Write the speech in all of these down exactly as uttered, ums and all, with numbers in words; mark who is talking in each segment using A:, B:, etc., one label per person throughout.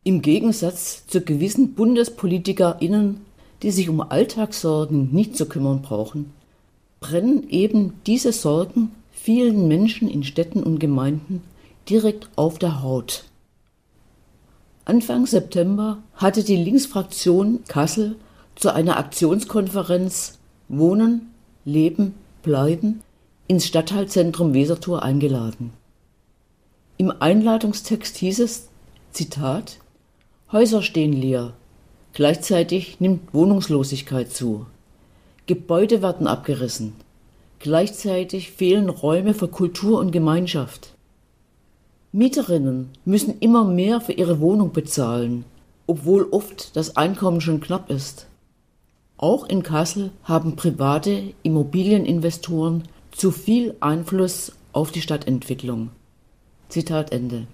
A: Im Gegensatz zu gewissen BundespolitikerInnen, die sich um Alltagssorgen nicht zu kümmern brauchen, brennen eben diese Sorgen vielen Menschen in Städten und Gemeinden direkt auf der Haut. Anfang September hatte die Linksfraktion Kassel zu einer Aktionskonferenz Wohnen, Leben, Bleiben ins Stadtteilzentrum Wesertor eingeladen. Im Einladungstext hieß es, Zitat, Häuser stehen leer, gleichzeitig nimmt Wohnungslosigkeit zu. Gebäude werden abgerissen, gleichzeitig fehlen Räume für Kultur und Gemeinschaft. Mieterinnen müssen immer mehr für ihre Wohnung bezahlen, obwohl oft das Einkommen schon knapp ist. Auch in Kassel haben private Immobilieninvestoren zu viel Einfluss auf die Stadtentwicklung. Zitat Ende.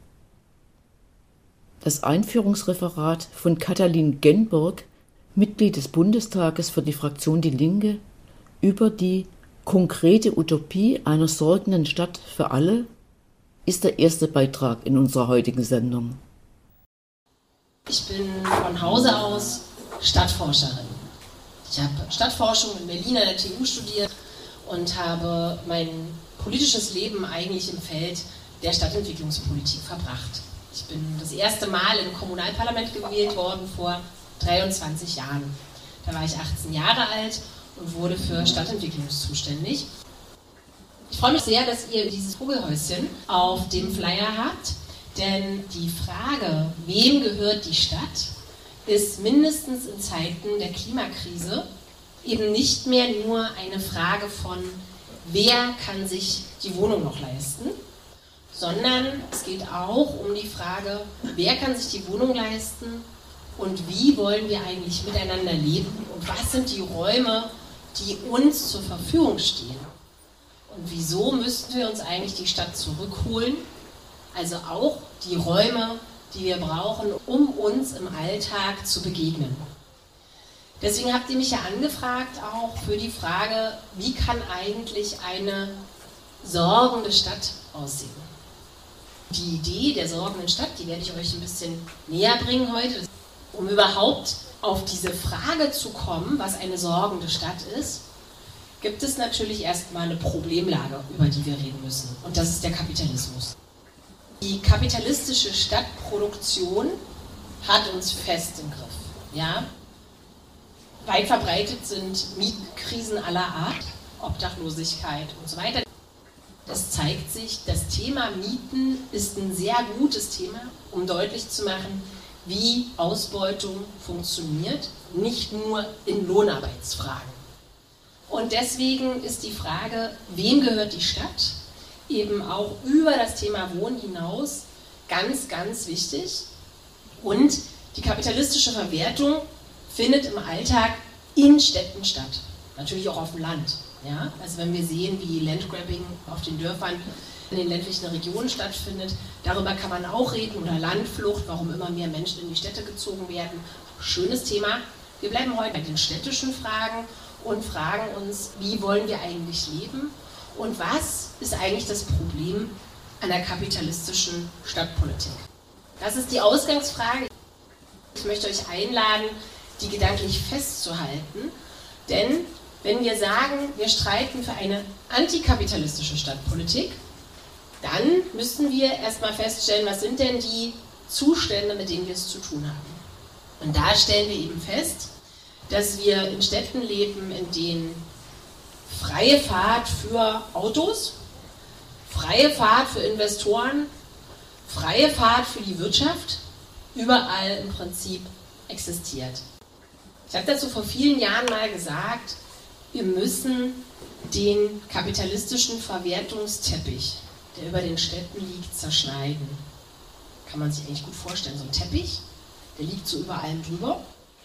A: Das Einführungsreferat von Katalin Genburg, Mitglied des Bundestages für die Fraktion Die Linke, über die konkrete Utopie einer sorgenden Stadt für alle, ist der erste Beitrag in unserer heutigen Sendung.
B: Ich bin von Hause aus Stadtforscherin. Ich habe Stadtforschung in Berlin an der T U studiert und habe mein politisches Leben eigentlich im Feld der Stadtentwicklungspolitik verbracht. Ich bin das erste Mal im Kommunalparlament gewählt worden vor dreiundzwanzig Jahren. Da war ich achtzehn Jahre alt und wurde für Stadtentwicklung zuständig. Ich freue mich sehr, dass ihr dieses Vogelhäuschen auf dem Flyer habt, denn die Frage, wem gehört die Stadt, ist mindestens in Zeiten der Klimakrise eben nicht mehr nur eine Frage von, wer kann sich die Wohnung noch leisten, sondern es geht auch um die Frage, wer kann sich die Wohnung leisten und wie wollen wir eigentlich miteinander leben und was sind die Räume, die uns zur Verfügung stehen. Und wieso müssten wir uns eigentlich die Stadt zurückholen, also auch die Räume, die wir brauchen, um uns im Alltag zu begegnen. Deswegen habt ihr mich ja angefragt auch für die Frage, wie kann eigentlich eine sorgende Stadt aussehen? Die Idee der sorgenden Stadt, die werde ich euch ein bisschen näher bringen heute, um überhaupt auf diese Frage zu kommen, was eine sorgende Stadt ist, gibt es natürlich erstmal eine Problemlage, über die wir reden müssen. Und das ist der Kapitalismus. Die kapitalistische Stadtproduktion hat uns fest im Griff. Ja? Weit verbreitet sind Mietenkrisen aller Art, Obdachlosigkeit und so weiter. Es zeigt sich, das Thema Mieten ist ein sehr gutes Thema, um deutlich zu machen, wie Ausbeutung funktioniert, nicht nur in Lohnarbeitsfragen. Und deswegen ist die Frage, wem gehört die Stadt, eben auch über das Thema Wohnen hinaus ganz, ganz wichtig. Und die kapitalistische Verwertung findet im Alltag in Städten statt, natürlich auch auf dem Land. Ja? Also wenn wir sehen, wie Landgrabbing auf den Dörfern in den ländlichen Regionen stattfindet, darüber kann man auch reden, oder Landflucht, warum immer mehr Menschen in die Städte gezogen werden. Schönes Thema. Wir bleiben heute bei den städtischen Fragen und fragen uns, wie wollen wir eigentlich leben und was ist eigentlich das Problem an der kapitalistischen Stadtpolitik. Das ist die Ausgangsfrage. Ich möchte euch einladen, die gedanklich festzuhalten, denn wenn wir sagen, wir streiten für eine antikapitalistische Stadtpolitik, dann müssen wir erstmal feststellen, was sind denn die Zustände, mit denen wir es zu tun haben. Und da stellen wir eben fest, dass wir in Städten leben, in denen freie Fahrt für Autos, freie Fahrt für Investoren, freie Fahrt für die Wirtschaft überall im Prinzip existiert. Ich habe dazu vor vielen Jahren mal gesagt, wir müssen den kapitalistischen Verwertungsteppich, der über den Städten liegt, zerschneiden. Kann man sich eigentlich gut vorstellen, so ein Teppich, der liegt so über allem drüber.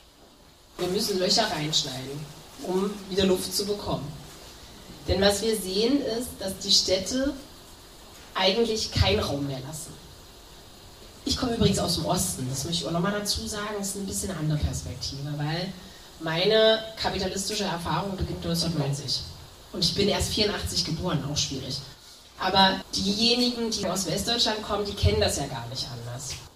B: Wir müssen Löcher reinschneiden, um wieder Luft zu bekommen. Denn was wir sehen ist, dass die Städte eigentlich keinen Raum mehr lassen. Ich komme übrigens aus dem Osten, das möchte ich auch nochmal dazu sagen, das ist ein bisschen eine andere Perspektive, weil meine kapitalistische Erfahrung beginnt neunzehnhundertneunzig. Und ich bin erst vierundachtzig geboren, auch schwierig. Aber diejenigen, die aus Westdeutschland kommen, die kennen das ja gar nicht anders.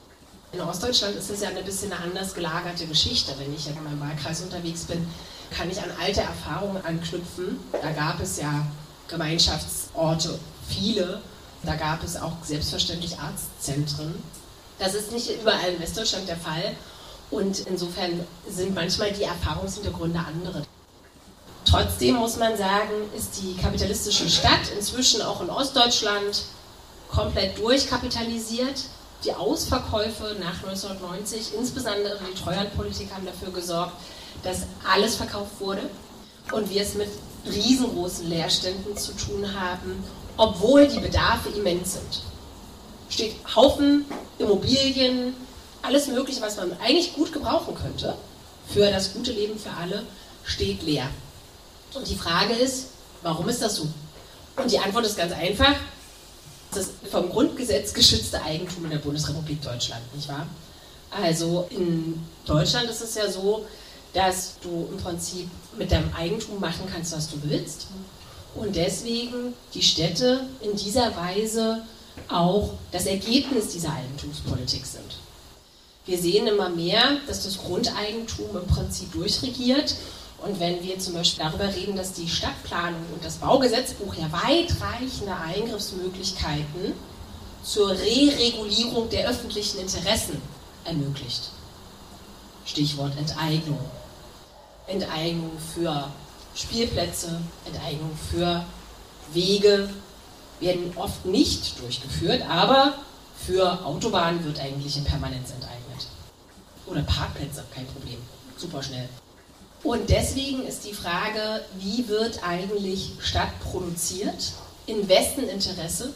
B: In Ostdeutschland ist es ja ein bisschen eine anders gelagerte Geschichte. Wenn ich in meinem Wahlkreis unterwegs bin, kann ich an alte Erfahrungen anknüpfen. Da gab es ja Gemeinschaftsorte, viele. Da gab es auch selbstverständlich Arztzentren. Das ist nicht überall in Westdeutschland der Fall. Und insofern sind manchmal die Erfahrungshintergründe andere. Trotzdem muss man sagen, ist die kapitalistische Stadt inzwischen auch in Ostdeutschland komplett durchkapitalisiert. Die Ausverkäufe nach neunzehnhundertneunzig, insbesondere die Treuhandpolitik, haben dafür gesorgt, dass alles verkauft wurde und wir es mit riesengroßen Leerständen zu tun haben, obwohl die Bedarfe immens sind. Steht Haufen Immobilien, alles Mögliche, was man eigentlich gut gebrauchen könnte für das gute Leben für alle, steht leer. Und die Frage ist, warum ist das so? Und die Antwort ist ganz einfach: Das vom Grundgesetz geschützte Eigentum in der Bundesrepublik Deutschland, nicht wahr? Also in Deutschland ist es ja so, dass du im Prinzip mit deinem Eigentum machen kannst, was du willst. Und deswegen die Städte in dieser Weise auch das Ergebnis dieser Eigentumspolitik sind. Wir sehen immer mehr, dass das Grundeigentum im Prinzip durchregiert. Und wenn wir zum Beispiel darüber reden, dass die Stadtplanung und das Baugesetzbuch ja weitreichende Eingriffsmöglichkeiten zur Re-Regulierung der öffentlichen Interessen ermöglicht. Stichwort Enteignung. Enteignung für Spielplätze, Enteignung für Wege werden oft nicht durchgeführt, aber für Autobahnen wird eigentlich in Permanenz enteignet. Oder Parkplätze, kein Problem, super schnell. Und deswegen ist die Frage, wie wird eigentlich Stadt produziert, in wessen Interesse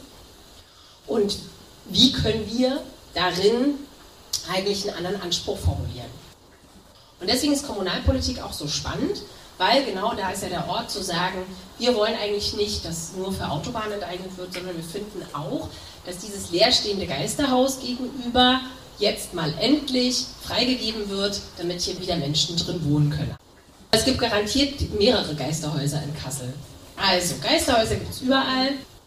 B: und wie können wir darin eigentlich einen anderen Anspruch formulieren. Und deswegen ist Kommunalpolitik auch so spannend, weil genau da ist ja der Ort zu sagen, wir wollen eigentlich nicht, dass nur für Autobahnen enteignet wird, sondern wir finden auch, dass dieses leerstehende Geisterhaus gegenüber jetzt mal endlich freigegeben wird, damit hier wieder Menschen drin wohnen können. Es gibt garantiert mehrere Geisterhäuser in Kassel. Also, Geisterhäuser gibt es überall.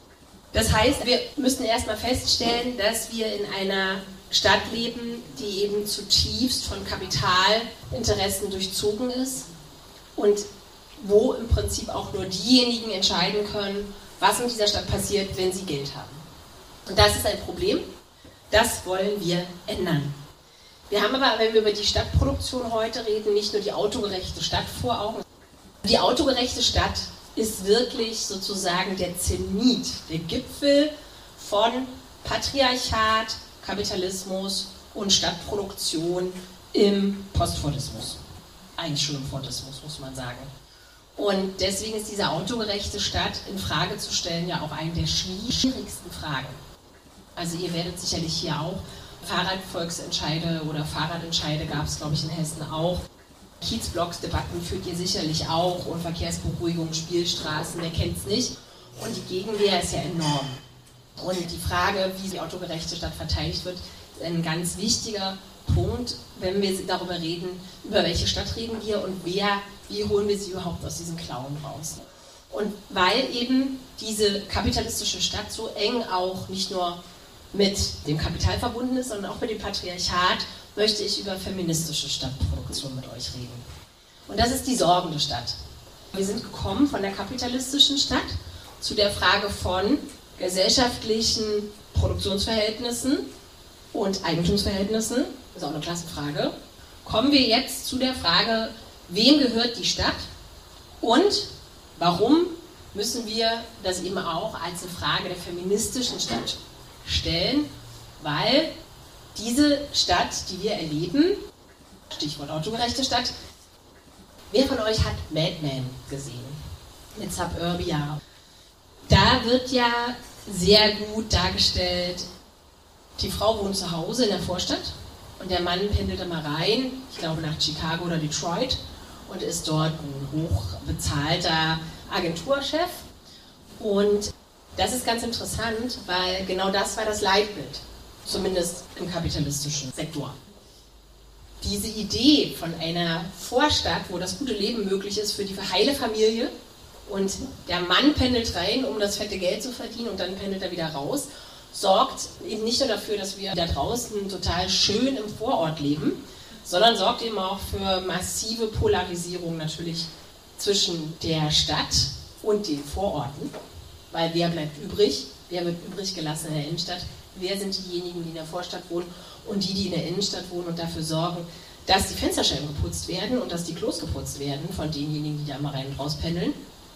B: Das heißt, wir müssen erstmal feststellen, dass wir in einer Stadt leben, die eben zutiefst von Kapitalinteressen durchzogen ist und wo im Prinzip auch nur diejenigen entscheiden können, was in dieser Stadt passiert, wenn sie Geld haben. Und das ist ein Problem, das wollen wir ändern. Wir haben aber, wenn wir über die Stadtproduktion heute reden, nicht nur die autogerechte Stadt vor Augen. Die autogerechte Stadt ist wirklich sozusagen der Zenit, der Gipfel von Patriarchat, Kapitalismus und Stadtproduktion im Postfordismus. Eigentlich schon im Fordismus, muss man sagen. Und deswegen ist diese autogerechte Stadt in Frage zu stellen ja auch eine der schwierigsten Fragen. Also ihr werdet sicherlich hier auch Fahrradvolksentscheide oder Fahrradentscheide gab es, glaube ich, in Hessen auch. Kiezblocks-Debatten führt ihr sicherlich auch und Verkehrsberuhigung, Spielstraßen, wer kennt es nicht. Und die Gegenwehr ist ja enorm. Und die Frage, wie die autogerechte Stadt verteidigt wird, ist ein ganz wichtiger Punkt, wenn wir darüber reden, über welche Stadt reden wir und wer, wie holen wir sie überhaupt aus diesen Klauen raus. Und weil eben diese kapitalistische Stadt so eng auch nicht nur mit dem Kapital verbunden ist, sondern auch mit dem Patriarchat, möchte ich über feministische Stadtproduktion mit euch reden. Und das ist die sorgende Stadt. Wir sind gekommen von der kapitalistischen Stadt zu der Frage von gesellschaftlichen Produktionsverhältnissen und Eigentumsverhältnissen. Das ist auch eine Klassenfrage. Kommen wir jetzt zu der Frage, wem gehört die Stadt und warum müssen wir das eben auch als eine Frage der feministischen Stadt stellen, weil diese Stadt, die wir erleben, Stichwort autogerechte Stadt, wer von euch hat Mad Men gesehen? Mit Suburbia. Da wird ja sehr gut dargestellt, die Frau wohnt zu Hause in der Vorstadt und der Mann pendelt immer rein, ich glaube nach Chicago oder Detroit und ist dort ein hochbezahlter Agenturchef. Und das ist ganz interessant, weil genau das war das Leitbild, zumindest im kapitalistischen Sektor. Diese Idee von einer Vorstadt, wo das gute Leben möglich ist für die heile Familie und der Mann pendelt rein, um das fette Geld zu verdienen und dann pendelt er wieder raus, sorgt eben nicht nur dafür, dass wir da draußen total schön im Vorort leben, sondern sorgt eben auch für massive Polarisierung natürlich zwischen der Stadt und den Vororten. Weil wer bleibt übrig? Wer wird übrig gelassen in der Innenstadt? Wer sind diejenigen, die in der Vorstadt wohnen und die, die in der Innenstadt wohnen und dafür sorgen, dass die Fensterscheiben geputzt werden und dass die Klos geputzt werden von denjenigen, die da mal rein und raus pendeln.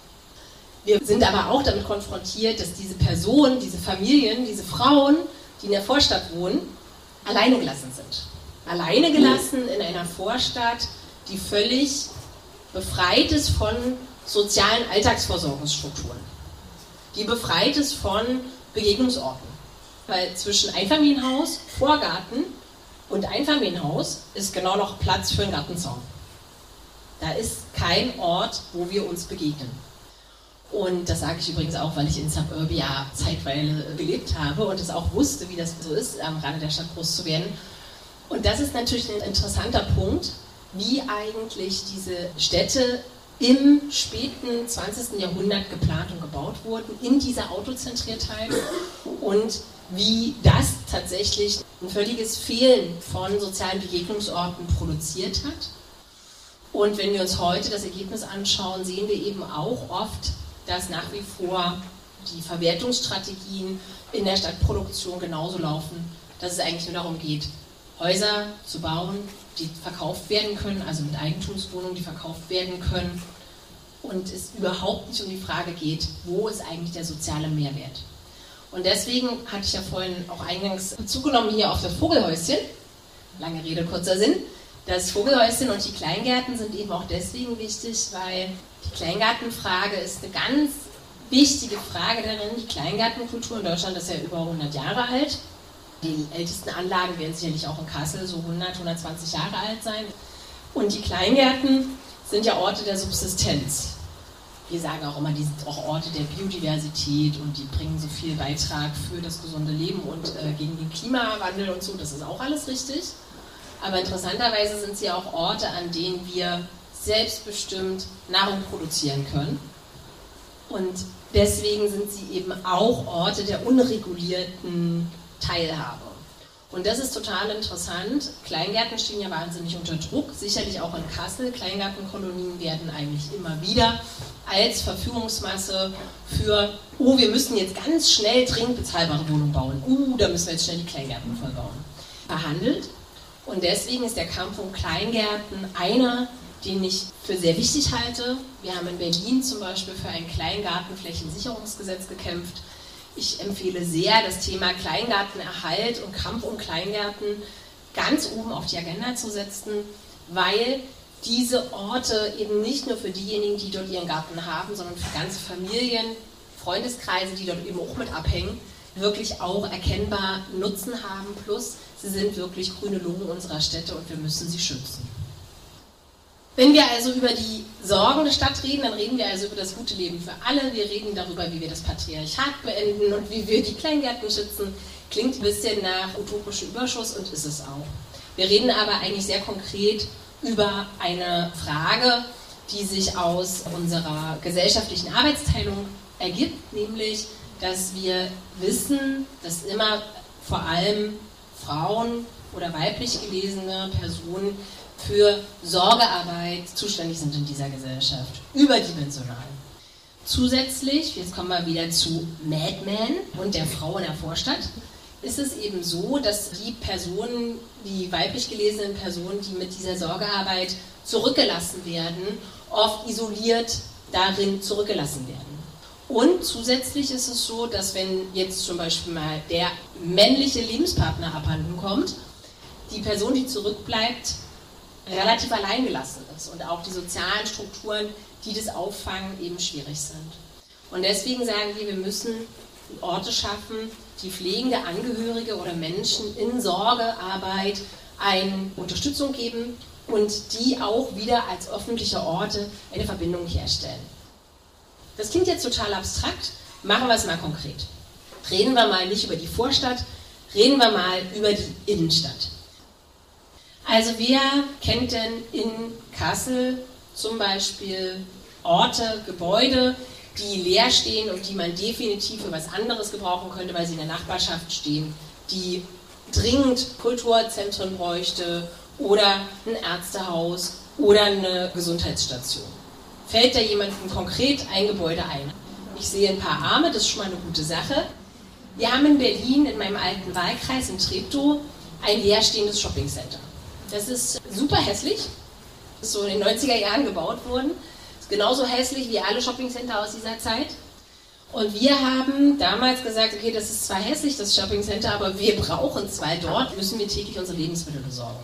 B: Wir sind aber auch damit konfrontiert, dass diese Personen, diese Familien, diese Frauen, die in der Vorstadt wohnen, alleine gelassen sind. Alleine gelassen in einer Vorstadt, die völlig befreit ist von sozialen Alltagsversorgungsstrukturen. Die befreit ist von Begegnungsorten. Weil zwischen Einfamilienhaus, Vorgarten und Einfamilienhaus ist genau noch Platz für einen Gartenzaun. Da ist kein Ort, wo wir uns begegnen. Und das sage ich übrigens auch, weil ich in Suburbia zeitweise gelebt habe und es auch wusste, wie das so ist, am Rande der Stadt groß zu werden. Und das ist natürlich ein interessanter Punkt, wie eigentlich diese Städte im späten zwanzigsten Jahrhundert geplant und gebaut wurden, in dieser Autozentriertheit, und wie das tatsächlich ein völliges Fehlen von sozialen Begegnungsorten produziert hat. Und wenn wir uns heute das Ergebnis anschauen, sehen wir eben auch oft, dass nach wie vor die Verwertungsstrategien in der Stadtproduktion genauso laufen, dass es eigentlich nur darum geht, Häuser zu bauen, die verkauft werden können, also mit Eigentumswohnungen, die verkauft werden können, und es überhaupt nicht um die Frage geht, wo ist eigentlich der soziale Mehrwert. Und deswegen hatte ich ja vorhin auch eingangs Bezug genommen hier auf das Vogelhäuschen, lange Rede, kurzer Sinn. Das Vogelhäuschen und die Kleingärten sind eben auch deswegen wichtig, weil die Kleingartenfrage ist eine ganz wichtige Frage darin. Die Kleingartenkultur in Deutschland ist ja über hundert Jahre alt. Die ältesten Anlagen werden sicherlich auch in Kassel so hundert, hundertzwanzig Jahre alt sein. Und die Kleingärten sind ja Orte der Subsistenz. Wir sagen auch immer, die sind auch Orte der Biodiversität und die bringen so viel Beitrag für das gesunde Leben und äh, gegen den Klimawandel und so. Das ist auch alles richtig. Aber interessanterweise sind sie auch Orte, an denen wir selbstbestimmt Nahrung produzieren können. Und deswegen sind sie eben auch Orte der unregulierten Teilhabe. Und das ist total interessant. Kleingärten stehen ja wahnsinnig unter Druck, sicherlich auch in Kassel. Kleingartenkolonien werden eigentlich immer wieder als Verfügungsmasse für, oh, wir müssen jetzt ganz schnell dringend bezahlbare Wohnungen bauen. Uh, da müssen wir jetzt schnell die Kleingärten vollbauen. Verhandelt. Und deswegen ist der Kampf um Kleingärten einer, den ich für sehr wichtig halte. Wir haben in Berlin zum Beispiel für ein Kleingartenflächensicherungsgesetz gekämpft. Ich empfehle sehr, das Thema Kleingartenerhalt und Kampf um Kleingärten ganz oben auf die Agenda zu setzen, weil diese Orte eben nicht nur für diejenigen, die dort ihren Garten haben, sondern für ganze Familien, Freundeskreise, die dort eben auch mit abhängen, wirklich auch erkennbar Nutzen haben. Plus, sie sind wirklich grüne Lungen unserer Städte und wir müssen sie schützen. Wenn wir also über die Sorgen der Stadt reden, dann reden wir also über das gute Leben für alle. Wir reden darüber, wie wir das Patriarchat beenden und wie wir die Kleingärten schützen. Klingt ein bisschen nach utopischem Überschuss und ist es auch. Wir reden aber eigentlich sehr konkret über eine Frage, die sich aus unserer gesellschaftlichen Arbeitsteilung ergibt, nämlich, dass wir wissen, dass immer vor allem Frauen oder weiblich gelesene Personen für Sorgearbeit zuständig sind in dieser Gesellschaft, überdimensional. Zusätzlich, jetzt kommen wir wieder zu Mad Men und der Frau in der Vorstadt, ist es eben so, dass die Personen, die weiblich gelesenen Personen, die mit dieser Sorgearbeit zurückgelassen werden, oft isoliert darin zurückgelassen werden. Und zusätzlich ist es so, dass wenn jetzt zum Beispiel mal der männliche Lebenspartner abhanden kommt, die Person, die zurückbleibt, relativ allein gelassen ist und auch die sozialen Strukturen, die das auffangen, eben schwierig sind. Und deswegen sagen wir, wir müssen Orte schaffen, die pflegende Angehörige oder Menschen in Sorgearbeit eine Unterstützung geben und die auch wieder als öffentliche Orte eine Verbindung herstellen. Das klingt jetzt total abstrakt, machen wir es mal konkret. Reden wir mal nicht über die Vorstadt, reden wir mal über die Innenstadt. Also wer kennt denn in Kassel zum Beispiel Orte, Gebäude, die leer stehen und die man definitiv für was anderes gebrauchen könnte, weil sie in der Nachbarschaft stehen, die dringend Kulturzentren bräuchte oder ein Ärztehaus oder eine Gesundheitsstation. Fällt da jemandem konkret ein Gebäude ein? Ich sehe ein paar Arme, das ist schon mal eine gute Sache. Wir haben in Berlin, in meinem alten Wahlkreis in Treptow, ein leerstehendes Shoppingcenter. Das ist super hässlich, ist so in den neunziger Jahren gebaut worden. Ist genauso hässlich wie alle Shoppingcenter aus dieser Zeit. Und wir haben damals gesagt, okay, das ist zwar hässlich, das Shoppingcenter, aber wir brauchen es, weil dort müssen wir täglich unsere Lebensmittel besorgen.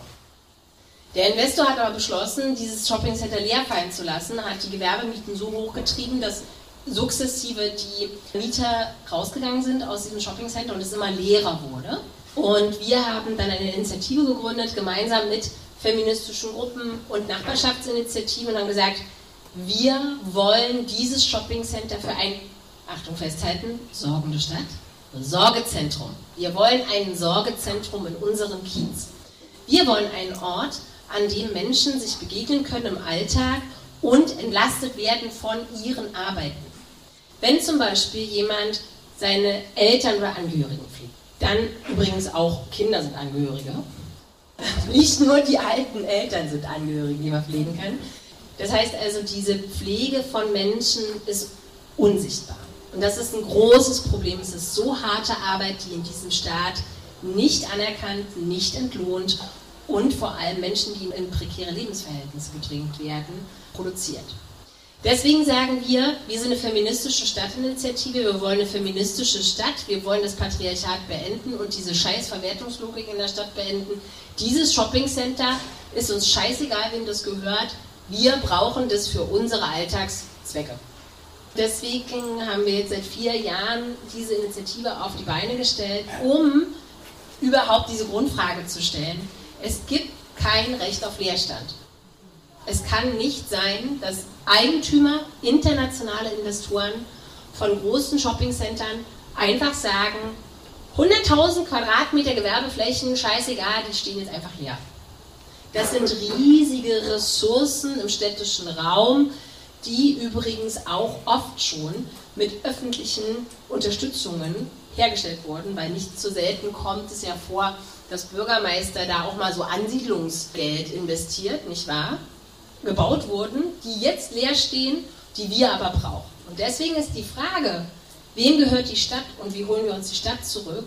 B: Der Investor hat aber beschlossen, dieses Shoppingcenter leer fallen zu lassen, hat die Gewerbemieten so hochgetrieben, dass sukzessive die Mieter rausgegangen sind aus diesem Shoppingcenter und es immer leerer wurde. Und wir haben dann eine Initiative gegründet, gemeinsam mit feministischen Gruppen und Nachbarschaftsinitiativen und haben gesagt, wir wollen dieses Shoppingcenter für ein, Achtung festhalten, sorgende Stadt, Sorgezentrum. Wir wollen ein Sorgezentrum in unserem Kiez. Wir wollen einen Ort, an dem Menschen sich begegnen können im Alltag und entlastet werden von ihren Arbeiten. Wenn zum Beispiel jemand seine Eltern oder Angehörigen pflegt, dann übrigens auch Kinder sind Angehörige, nicht nur die alten Eltern sind Angehörige, die man pflegen kann. Das heißt also, diese Pflege von Menschen ist unsichtbar. Und das ist ein großes Problem. Es ist so harte Arbeit, die in diesem Staat nicht anerkannt, nicht entlohnt und vor allem Menschen, die in prekäre Lebensverhältnisse gedrängt werden, produziert. Deswegen sagen wir, wir sind eine feministische Stadtinitiative, wir wollen eine feministische Stadt, wir wollen das Patriarchat beenden und diese scheiß Verwertungslogik in der Stadt beenden. Dieses Shoppingcenter ist uns scheißegal, wem das gehört, wir brauchen das für unsere Alltagszwecke. Deswegen haben wir jetzt seit vier Jahren diese Initiative auf die Beine gestellt, um überhaupt diese Grundfrage zu stellen. Es gibt kein Recht auf Leerstand. Es kann nicht sein, dass Eigentümer, internationale Investoren von großen Shoppingcentern einfach sagen, hunderttausend Quadratmeter Gewerbeflächen, scheißegal, die stehen jetzt einfach leer. Das sind riesige Ressourcen im städtischen Raum, die übrigens auch oft schon mit öffentlichen Unterstützungen hergestellt wurden, weil nicht so selten kommt es ja vor, dass Bürgermeister da auch mal so Ansiedlungsgeld investiert, nicht wahr? Gebaut wurden, die jetzt leer stehen, die wir aber brauchen. Und deswegen ist die Frage, wem gehört die Stadt und wie holen wir uns die Stadt zurück,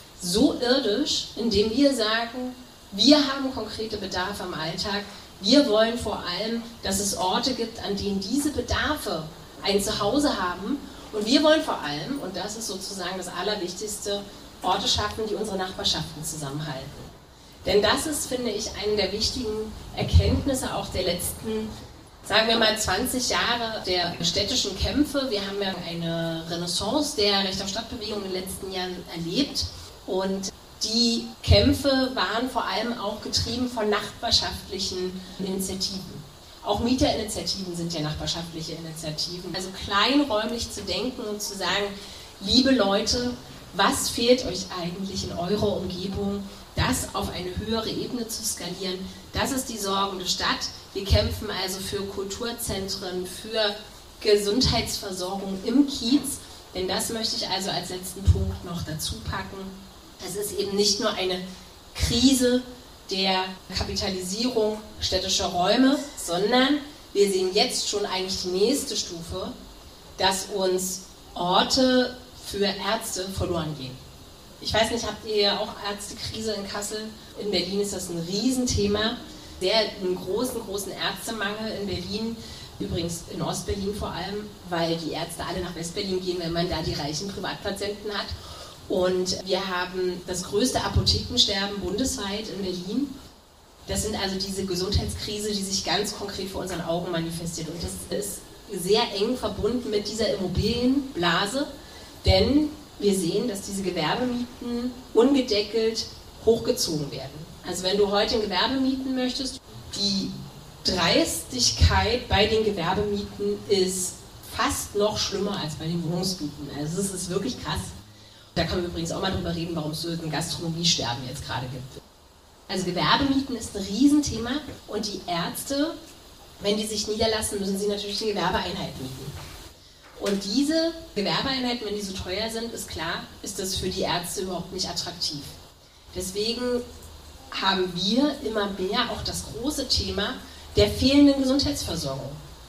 B: so irdisch, indem wir sagen, wir haben konkrete Bedarfe im Alltag, wir wollen vor allem, dass es Orte gibt, an denen diese Bedarfe ein Zuhause haben und wir wollen vor allem, und das ist sozusagen das Allerwichtigste, Orte schaffen, die unsere Nachbarschaften zusammenhalten. Denn das ist, finde ich, eine der wichtigen Erkenntnisse auch der letzten, sagen wir mal, zwanzig Jahre der städtischen Kämpfe. Wir haben ja eine Renaissance der Recht auf Stadtbewegung in den letzten Jahren erlebt und die Kämpfe waren vor allem auch getrieben von nachbarschaftlichen Initiativen. Auch Mieterinitiativen sind ja nachbarschaftliche Initiativen. Also kleinräumlich zu denken und zu sagen, liebe Leute, was fehlt euch eigentlich in eurer Umgebung, das auf eine höhere Ebene zu skalieren. Das ist die sorgende Stadt. Wir kämpfen also für Kulturzentren, für Gesundheitsversorgung im Kiez, denn das möchte ich also als letzten Punkt noch dazu packen. Es ist eben nicht nur eine Krise der Kapitalisierung städtischer Räume, sondern wir sehen jetzt schon eigentlich die nächste Stufe, dass uns Orte für Ärzte verloren gehen. Ich weiß nicht, habt ihr auch Ärztekrise in Kassel? In Berlin ist das ein Riesenthema. Sehr einen großen, großen Ärztemangel in Berlin. Übrigens in Ostberlin vor allem, weil die Ärzte alle nach Westberlin gehen, wenn man da die reichen Privatpatienten hat. Und wir haben das größte Apothekensterben bundesweit in Berlin. Das sind also diese Gesundheitskrise, die sich ganz konkret vor unseren Augen manifestiert. Und das ist sehr eng verbunden mit dieser Immobilienblase, denn wir sehen, dass diese Gewerbemieten ungedeckelt hochgezogen werden. Also wenn du heute ein Gewerbe mieten möchtest, die Dreistigkeit bei den Gewerbemieten ist fast noch schlimmer als bei den Wohnungsmieten. Also es ist wirklich krass. Da kann man übrigens auch mal drüber reden, warum es so ein Gastronomiesterben jetzt gerade gibt. Also Gewerbemieten ist ein Riesenthema und die Ärzte, wenn die sich niederlassen, müssen sie natürlich eine Gewerbeeinheit mieten. Und diese Gewerbeeinheiten, wenn die so teuer sind, ist klar, ist das für die Ärzte überhaupt nicht attraktiv. Deswegen haben wir immer mehr auch das große Thema der fehlenden Gesundheitsversorgung.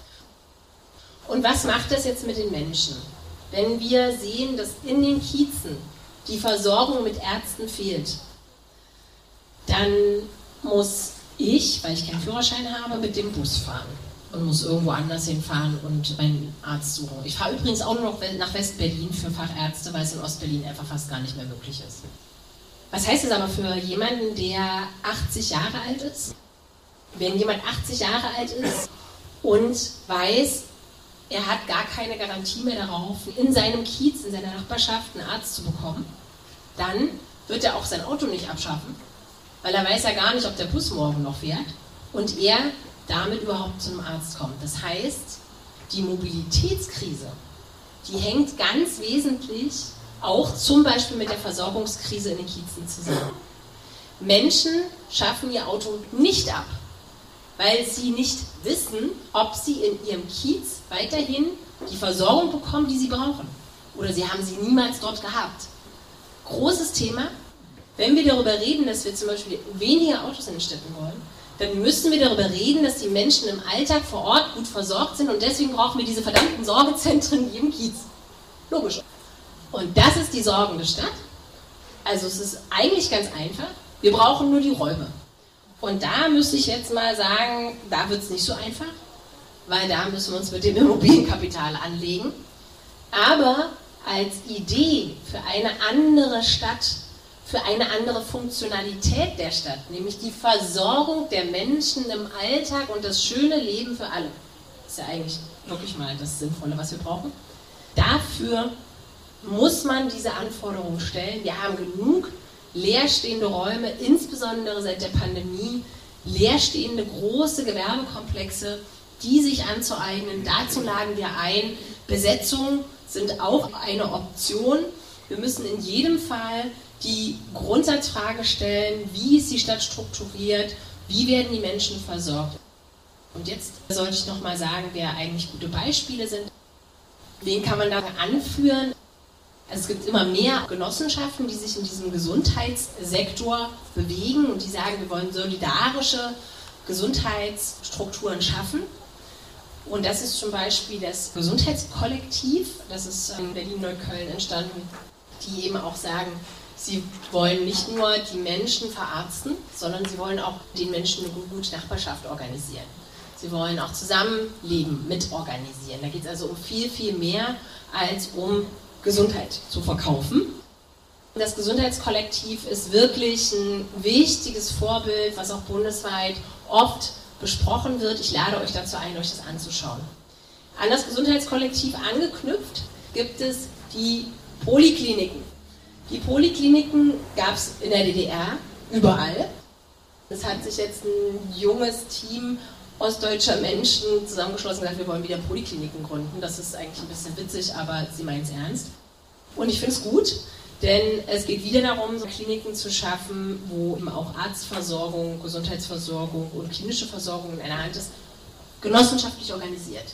B: Und was macht das jetzt mit den Menschen? Wenn wir sehen, dass in den Kiezen die Versorgung mit Ärzten fehlt, dann muss ich, weil ich keinen Führerschein habe, mit dem Bus fahren und muss irgendwo anders hinfahren und meinen Arzt suchen. Ich fahre übrigens auch nur noch nach West-Berlin für Fachärzte, weil es in Ost-Berlin einfach fast gar nicht mehr möglich ist. Was heißt das aber für jemanden, der achtzig Jahre alt ist? Wenn jemand achtzig Jahre alt ist und weiß, er hat gar keine Garantie mehr darauf, in seinem Kiez, in seiner Nachbarschaft einen Arzt zu bekommen, dann wird er auch sein Auto nicht abschaffen, weil er weiß ja gar nicht, ob der Bus morgen noch fährt und er damit überhaupt zu einem Arzt kommt. Das heißt, die Mobilitätskrise, die hängt ganz wesentlich auch zum Beispiel mit der Versorgungskrise in den Kiezen zusammen. Menschen schaffen ihr Auto nicht ab, weil sie nicht wissen, ob sie in ihrem Kiez weiterhin die Versorgung bekommen, die sie brauchen. Oder sie haben sie niemals dort gehabt. Großes Thema. Wenn wir darüber reden, dass wir zum Beispiel weniger Autos in den Städten wollen, dann müssen wir darüber reden, dass die Menschen im Alltag vor Ort gut versorgt sind und deswegen brauchen wir diese verdammten Sorgezentren in jedem Kiez. Logisch. Und das ist die sorgende Stadt. Also es ist eigentlich ganz einfach. Wir brauchen nur die Räume. Und da müsste ich jetzt mal sagen, da wird es nicht so einfach, weil da müssen wir uns mit dem Immobilienkapital anlegen. Aber als Idee für eine andere Stadt, für eine andere Funktionalität der Stadt, nämlich die Versorgung der Menschen im Alltag und das schöne Leben für alle, ist ja eigentlich wirklich mal das Sinnvolle, was wir brauchen. Dafür muss man diese Anforderungen stellen. Wir haben genug leerstehende Räume, insbesondere seit der Pandemie, leerstehende große Gewerbekomplexe, die sich anzueignen. Dazu laden wir ein. Besetzungen sind auch eine Option. Wir müssen in jedem Fall die Grundsatzfrage stellen, wie ist die Stadt strukturiert, wie werden die Menschen versorgt. Und jetzt sollte ich nochmal sagen, wer eigentlich gute Beispiele sind. Wen kann man da anführen? Also es gibt immer mehr Genossenschaften, die sich in diesem Gesundheitssektor bewegen und die sagen, wir wollen solidarische Gesundheitsstrukturen schaffen. Und das ist zum Beispiel das Gesundheitskollektiv, das ist in Berlin-Neukölln entstanden, die eben auch sagen, sie wollen nicht nur die Menschen verarzten, sondern sie wollen auch den Menschen eine gute Nachbarschaft organisieren. Sie wollen auch Zusammenleben mitorganisieren. Da geht es also um viel, viel mehr als um Gesundheit zu verkaufen. Das Gesundheitskollektiv ist wirklich ein wichtiges Vorbild, was auch bundesweit oft besprochen wird. Ich lade euch dazu ein, euch das anzuschauen. An das Gesundheitskollektiv angeknüpft gibt es die Polikliniken. Die Polikliniken gab es in der D D R überall. Es hat sich jetzt ein junges Team ostdeutscher Menschen zusammengeschlossen und gesagt, wir wollen wieder Polikliniken gründen. Das ist eigentlich ein bisschen witzig, aber sie meinen es ernst. Und ich finde es gut, denn es geht wieder darum, so Kliniken zu schaffen, wo eben auch Arztversorgung, Gesundheitsversorgung und klinische Versorgung in einer Hand ist, genossenschaftlich organisiert.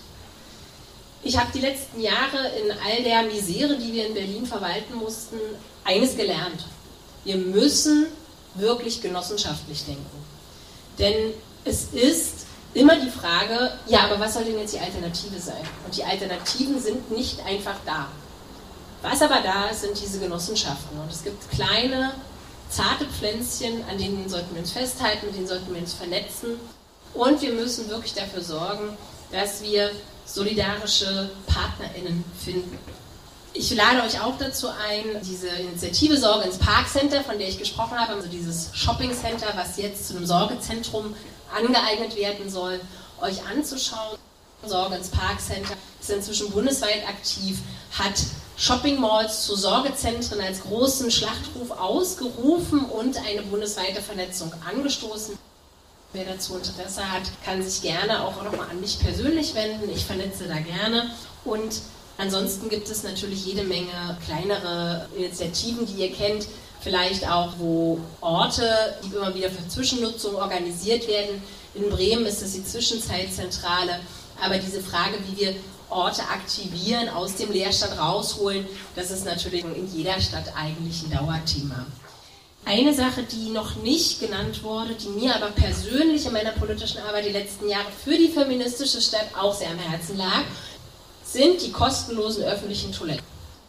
B: Ich habe die letzten Jahre in all der Misere, die wir in Berlin verwalten mussten, eines gelernt. Wir müssen wirklich genossenschaftlich denken. Denn es ist immer die Frage, ja, aber was soll denn jetzt die Alternative sein? Und die Alternativen sind nicht einfach da. Was aber da ist, sind diese Genossenschaften. Und es gibt kleine, zarte Pflänzchen, an denen sollten wir uns festhalten, mit denen sollten wir uns vernetzen. Und wir müssen wirklich dafür sorgen, dass wir solidarische PartnerInnen finden. Ich lade euch auch dazu ein, diese Initiative Sorge ins Parkcenter, von der ich gesprochen habe, also dieses Shoppingcenter, was jetzt zu einem Sorgezentrum angeeignet werden soll, euch anzuschauen. Sorge ins Parkcenter ist inzwischen bundesweit aktiv, hat Shopping-Malls zu Sorgezentren als großen Schlachtruf ausgerufen und eine bundesweite Vernetzung angestoßen. Wer dazu Interesse hat, kann sich gerne auch nochmal an mich persönlich wenden. Ich vernetze da gerne. Und ansonsten gibt es natürlich jede Menge kleinere Initiativen, die ihr kennt. Vielleicht auch, wo Orte, die immer wieder für Zwischennutzung organisiert werden. In Bremen ist es die Zwischenzeitzentrale. Aber diese Frage, wie wir Orte aktivieren, aus dem Leerstand rausholen. Das ist natürlich in jeder Stadt eigentlich ein Dauerthema. Eine Sache, die noch nicht genannt wurde, die mir aber persönlich in meiner politischen Arbeit die letzten Jahre für die feministische Stadt auch sehr am Herzen lag, sind die kostenlosen öffentlichen Toiletten.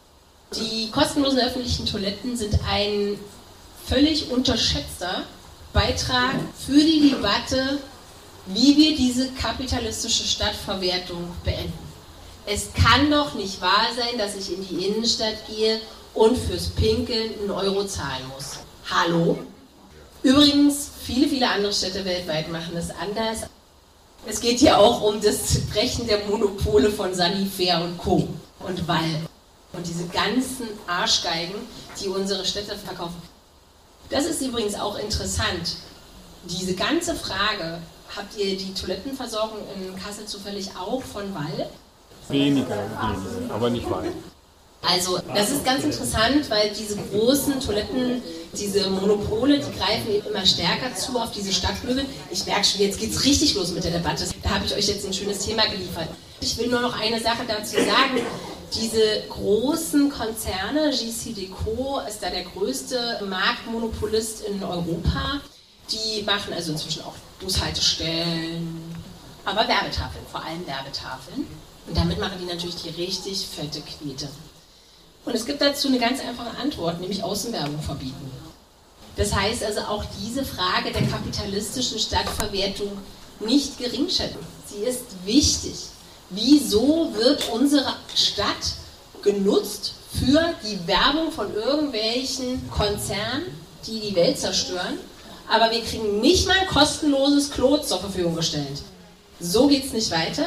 B: Die kostenlosen öffentlichen Toiletten sind ein völlig unterschätzter Beitrag für die Debatte, wie wir diese kapitalistische Stadtverwertung beenden. Es kann doch nicht wahr sein, dass ich in die Innenstadt gehe und fürs Pinkeln einen Euro zahlen muss. Hallo? Übrigens, viele, viele andere Städte weltweit machen es anders. Es geht hier auch um das Brechen der Monopole von Sanifair und Co. und Wall. Und diese ganzen Arschgeigen, die unsere Städte verkaufen. Das ist übrigens auch interessant. Diese ganze Frage, habt ihr die Toilettenversorgung in Kassel zufällig auch von Wall?
C: Weniger, weniger, aber nicht weit.
B: Also das ist ganz interessant, weil diese großen Toiletten, diese Monopole, die greifen eben immer stärker zu auf diese Stadtflügel. Ich merke schon, jetzt geht es richtig los mit der Debatte. Da habe ich euch jetzt ein schönes Thema geliefert. Ich will nur noch eine Sache dazu sagen. Diese großen Konzerne, G C Deco ist da der größte Marktmonopolist in Europa. Die machen also inzwischen auch Bushaltestellen, aber Werbetafeln, vor allem Werbetafeln. Und damit machen die natürlich die richtig fette Knete. Und es gibt dazu eine ganz einfache Antwort, nämlich Außenwerbung verbieten. Das heißt also auch diese Frage der kapitalistischen Stadtverwertung nicht geringschätzen. Sie ist wichtig. Wieso wird unsere Stadt genutzt für die Werbung von irgendwelchen Konzernen, die die Welt zerstören, aber wir kriegen nicht mal ein kostenloses Klo zur Verfügung gestellt? So geht es nicht weiter.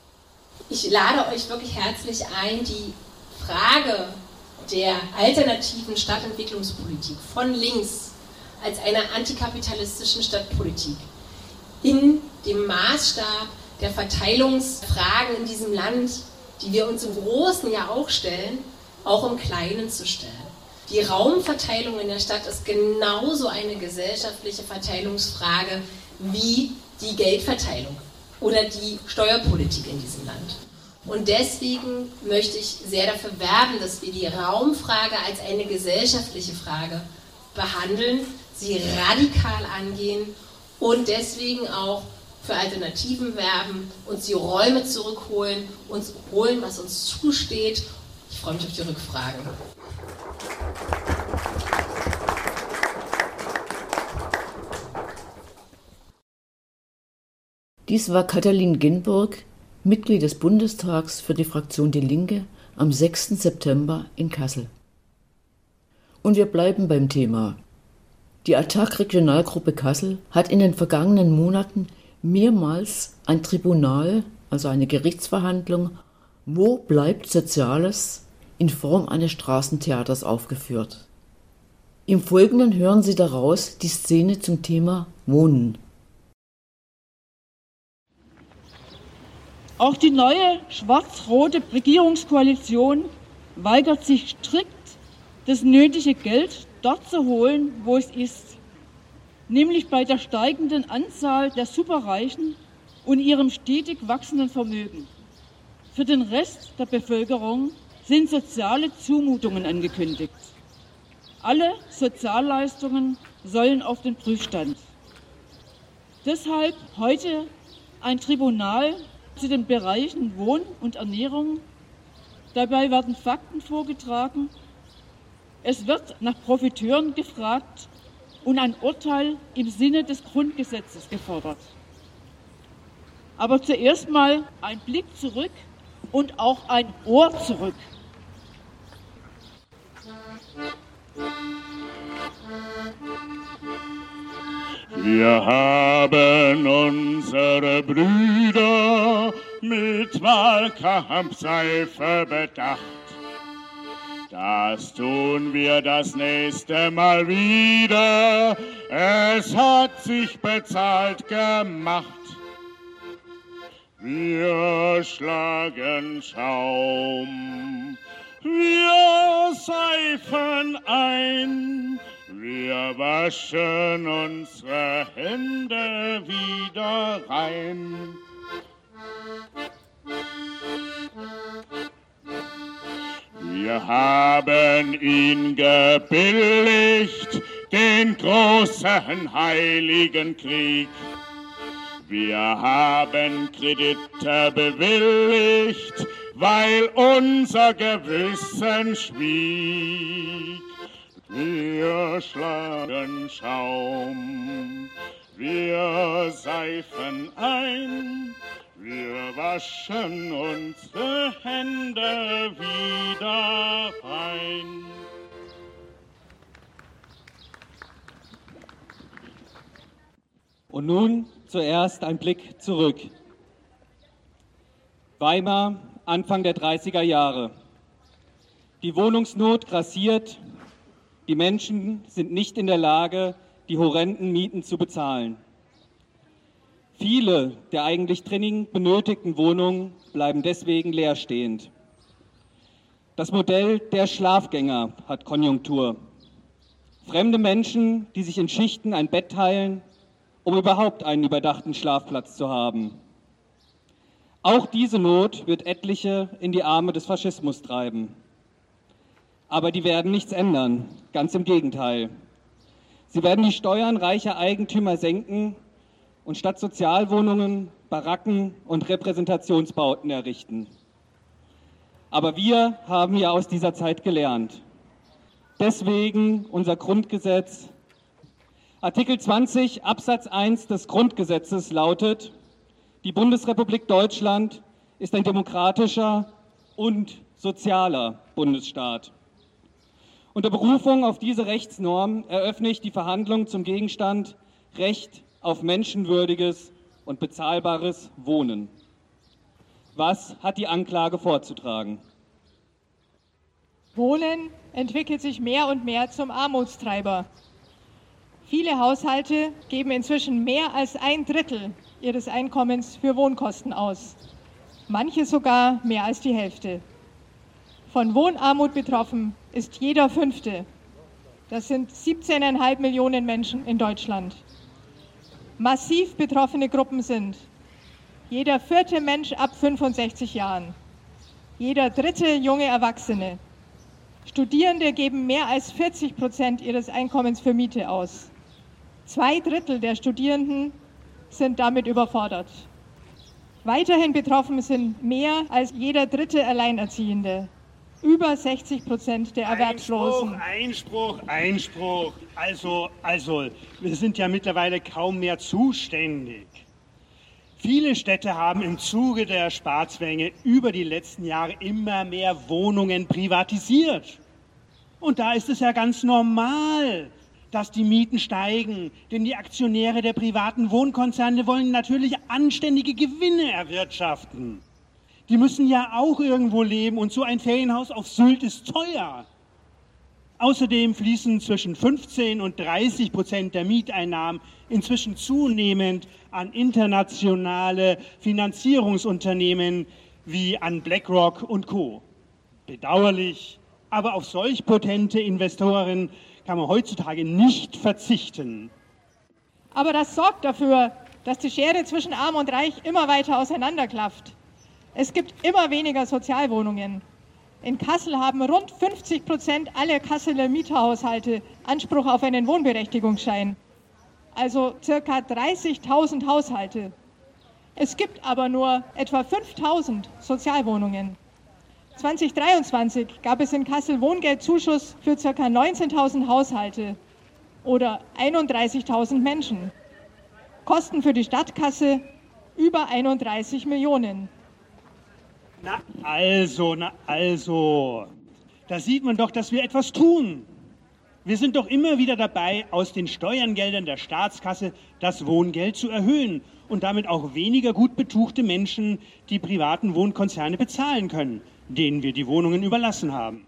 B: Ich lade euch wirklich herzlich ein, die Frage der alternativen Stadtentwicklungspolitik von links als einer antikapitalistischen Stadtpolitik in dem Maßstab der Verteilungsfragen in diesem Land, die wir uns im Großen ja auch stellen, auch im Kleinen zu stellen. Die Raumverteilung in der Stadt ist genauso eine gesellschaftliche Verteilungsfrage wie die Geldverteilung oder die Steuerpolitik in diesem Land. Und deswegen möchte ich sehr dafür werben, dass wir die Raumfrage als eine gesellschaftliche Frage behandeln, sie radikal angehen und deswegen auch für Alternativen werben, uns die Räume zurückholen, uns holen, was uns zusteht. Ich freue mich auf die Rückfragen.
A: Dies war Katalin Ginburg, Mitglied des Bundestags für die Fraktion Die Linke, am sechsten September in Kassel. Und wir bleiben beim Thema. Die Attac-Regionalgruppe Kassel hat in den vergangenen Monaten mehrmals ein Tribunal, also eine Gerichtsverhandlung, Wo bleibt Soziales, in Form eines Straßentheaters aufgeführt. Im Folgenden hören Sie daraus die Szene zum Thema Wohnen.
D: Auch die neue schwarz-rote Regierungskoalition weigert sich strikt, das nötige Geld dort zu holen, wo es ist, nämlich bei der steigenden Anzahl der Superreichen und ihrem stetig wachsenden Vermögen. Für den Rest der Bevölkerung sind soziale Zumutungen angekündigt. Alle Sozialleistungen sollen auf den Prüfstand. Deshalb heute ein Tribunal zu den Bereichen Wohn- und Ernährung. Dabei werden Fakten vorgetragen. Es wird nach Profiteuren gefragt und ein Urteil im Sinne des Grundgesetzes gefordert. Aber zuerst mal ein Blick zurück und auch ein Ohr zurück.
E: Wir haben unsere Brüder mit Wahlkampfseife bedacht. Das tun wir das nächste Mal wieder. Es hat sich bezahlt gemacht. Wir schlagen Schaum, wir seifen ein. Wir waschen unsere Hände wieder rein. Wir haben ihn gebilligt, den großen heiligen Krieg. Wir haben Kredite bewilligt, weil unser Gewissen schwieg. Wir schlagen Schaum, wir seifen ein, wir waschen unsere Hände wieder rein.
F: Und nun zuerst ein Blick zurück. Weimar, Anfang der dreißiger Jahre. Die Wohnungsnot grassiert, die Menschen sind nicht in der Lage, die horrenden Mieten zu bezahlen. Viele der eigentlich dringend benötigten Wohnungen bleiben deswegen leerstehend. Das Modell der Schlafgänger hat Konjunktur. Fremde Menschen, die sich in Schichten ein Bett teilen, um überhaupt einen überdachten Schlafplatz zu haben. Auch diese Not wird etliche in die Arme des Faschismus treiben. Aber die werden nichts ändern, ganz im Gegenteil. Sie werden die Steuern reicher Eigentümer senken und statt Sozialwohnungen Baracken und Repräsentationsbauten errichten. Aber wir haben ja aus dieser Zeit gelernt. Deswegen unser Grundgesetz. Artikel zwanzig Absatz eins des Grundgesetzes lautet: Die Bundesrepublik Deutschland ist ein demokratischer und sozialer Bundesstaat. Unter Berufung auf diese Rechtsnorm eröffne ich die Verhandlung zum Gegenstand Recht auf menschenwürdiges und bezahlbares Wohnen. Was hat die Anklage vorzutragen?
G: Wohnen entwickelt sich mehr und mehr zum Armutstreiber. Viele Haushalte geben inzwischen mehr als ein Drittel ihres Einkommens für Wohnkosten aus. Manche sogar mehr als die Hälfte. Von Wohnarmut betroffen ist jeder Fünfte. Das sind siebzehn Komma fünf Millionen Menschen in Deutschland. Massiv betroffene Gruppen sind jeder vierte Mensch ab fünfundsechzig Jahren, jeder dritte junge Erwachsene. Studierende geben mehr als vierzig Prozent ihres Einkommens für Miete aus. Zwei Drittel der Studierenden sind damit überfordert. Weiterhin betroffen sind mehr als jeder dritte Alleinerziehende. Über sechzig Prozent der Erwerbslosen.
H: Einspruch, Einspruch, Einspruch. Also, also, wir sind ja mittlerweile kaum mehr zuständig. Viele Städte haben im Zuge der Sparzwänge über die letzten Jahre immer mehr Wohnungen privatisiert. Und da ist es ja ganz normal, dass die Mieten steigen, denn die Aktionäre der privaten Wohnkonzerne wollen natürlich anständige Gewinne erwirtschaften. Die müssen ja auch irgendwo leben und so ein Ferienhaus auf Sylt ist teuer. Außerdem fließen zwischen fünfzehn und dreißig Prozent der Mieteinnahmen inzwischen zunehmend an internationale Finanzierungsunternehmen wie an BlackRock und Co. Bedauerlich, aber auf solch potente Investoren kann man heutzutage nicht verzichten.
G: Aber das sorgt dafür, dass die Schere zwischen Arm und Reich immer weiter auseinanderklafft. Es gibt immer weniger Sozialwohnungen. In Kassel haben rund fünfzig Prozent aller Kasseler Mieterhaushalte Anspruch auf einen Wohnberechtigungsschein. Also circa dreißigtausend Haushalte. Es gibt aber nur etwa fünftausend Sozialwohnungen. zweitausenddreiundzwanzig gab es in Kassel Wohngeldzuschuss für circa neunzehntausend Haushalte oder einunddreißigtausend Menschen. Kosten für die Stadtkasse über einunddreißig Millionen.
H: Na also, na also, da sieht man doch, dass wir etwas tun. Wir sind doch immer wieder dabei, aus den Steuergeldern der Staatskasse das Wohngeld zu erhöhen und damit auch weniger gut betuchte Menschen die privaten Wohnkonzerne bezahlen können, denen wir die Wohnungen überlassen haben.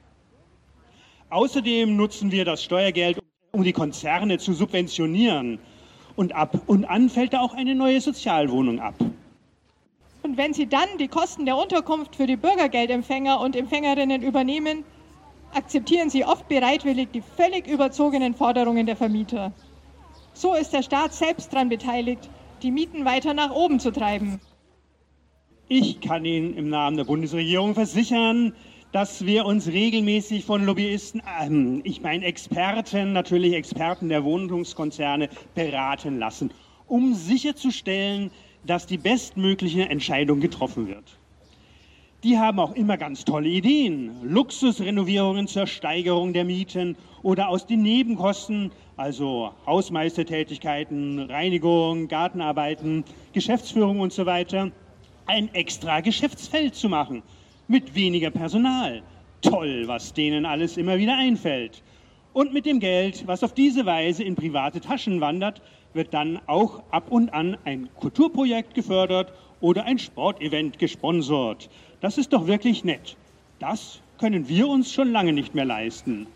H: Außerdem nutzen wir das Steuergeld, um die Konzerne zu subventionieren. Und ab und an fällt da auch eine neue Sozialwohnung ab.
G: Und wenn Sie dann die Kosten der Unterkunft für die Bürgergeldempfänger und Empfängerinnen übernehmen, akzeptieren Sie oft bereitwillig die völlig überzogenen Forderungen der Vermieter. So ist der Staat selbst daran beteiligt, die Mieten weiter nach oben zu treiben.
H: Ich kann Ihnen im Namen der Bundesregierung versichern, dass wir uns regelmäßig von Lobbyisten, ähm, ich meine Experten, natürlich Experten der Wohnungskonzerne, beraten lassen, um sicherzustellen, dass die bestmögliche Entscheidung getroffen wird. Die haben auch immer ganz tolle Ideen. Luxusrenovierungen zur Steigerung der Mieten oder aus den Nebenkosten, also Hausmeistertätigkeiten, Reinigung, Gartenarbeiten, Geschäftsführung und so weiter, ein extra Geschäftsfeld zu machen. Mit weniger Personal. Toll, was denen alles immer wieder einfällt. Und mit dem Geld, was auf diese Weise in private Taschen wandert, wird dann auch ab und an ein Kulturprojekt gefördert oder ein Sportevent gesponsert. Das ist doch wirklich nett. Das können wir uns schon lange nicht mehr leisten.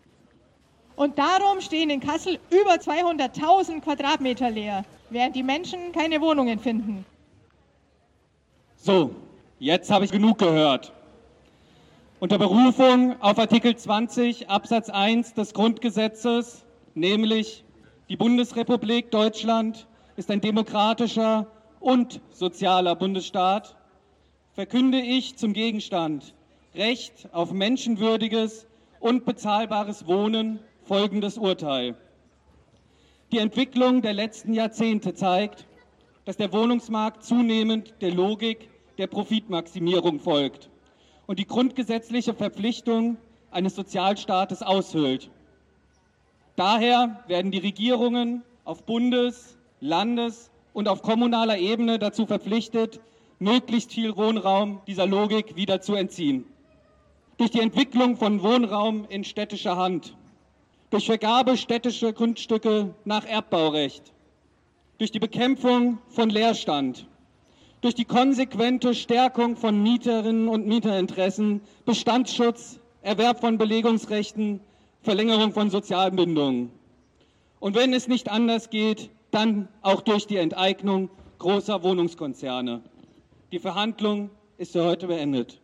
G: Und darum stehen in Kassel über zweihunderttausend Quadratmeter leer, während die Menschen keine Wohnungen finden.
F: So, jetzt habe ich genug gehört. Unter Berufung auf Artikel zwanzig Absatz eins des Grundgesetzes, nämlich die Bundesrepublik Deutschland ist ein demokratischer und sozialer Bundesstaat, verkünde ich zum Gegenstand Recht auf menschenwürdiges und bezahlbares Wohnen folgendes Urteil. Die Entwicklung der letzten Jahrzehnte zeigt, dass der Wohnungsmarkt zunehmend der Logik der Profitmaximierung folgt und die grundgesetzliche Verpflichtung eines Sozialstaates aushöhlt. Daher werden die Regierungen auf Bundes-, Landes- und auf kommunaler Ebene dazu verpflichtet, möglichst viel Wohnraum dieser Logik wieder zu entziehen. Durch die Entwicklung von Wohnraum in städtischer Hand, durch Vergabe städtischer Grundstücke nach Erbbaurecht, durch die Bekämpfung von Leerstand, durch die konsequente Stärkung von Mieterinnen und Mieterinteressen, Bestandsschutz, Erwerb von Belegungsrechten, Verlängerung von sozialen Bindungen. Und wenn es nicht anders geht, dann auch durch die Enteignung großer Wohnungskonzerne. Die Verhandlung ist für heute beendet.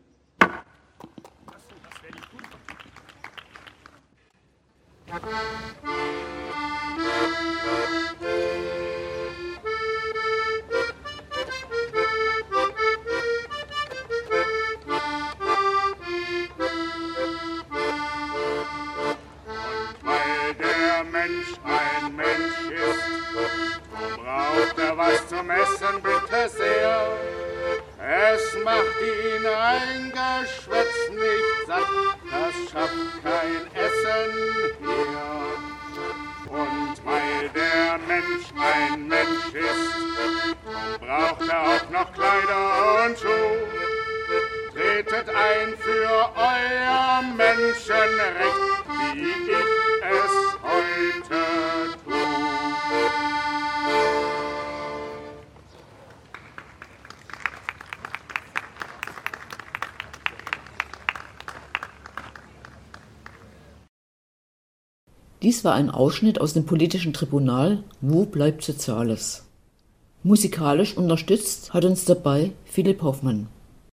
E: Ein Mensch ist, braucht er was zum Essen, bitte sehr. Es macht ihn ein Geschwätz nicht satt, das schafft kein Essen her. Und weil der Mensch ein Mensch ist, braucht er auch noch Kleider und Schuh. Tretet ein für euer Menschenrecht, wie ich es heute tue.
A: Dies war ein Ausschnitt aus dem politischen Tribunal Wo bleibt Soziales? Musikalisch unterstützt hat uns dabei Philipp Hoffmann.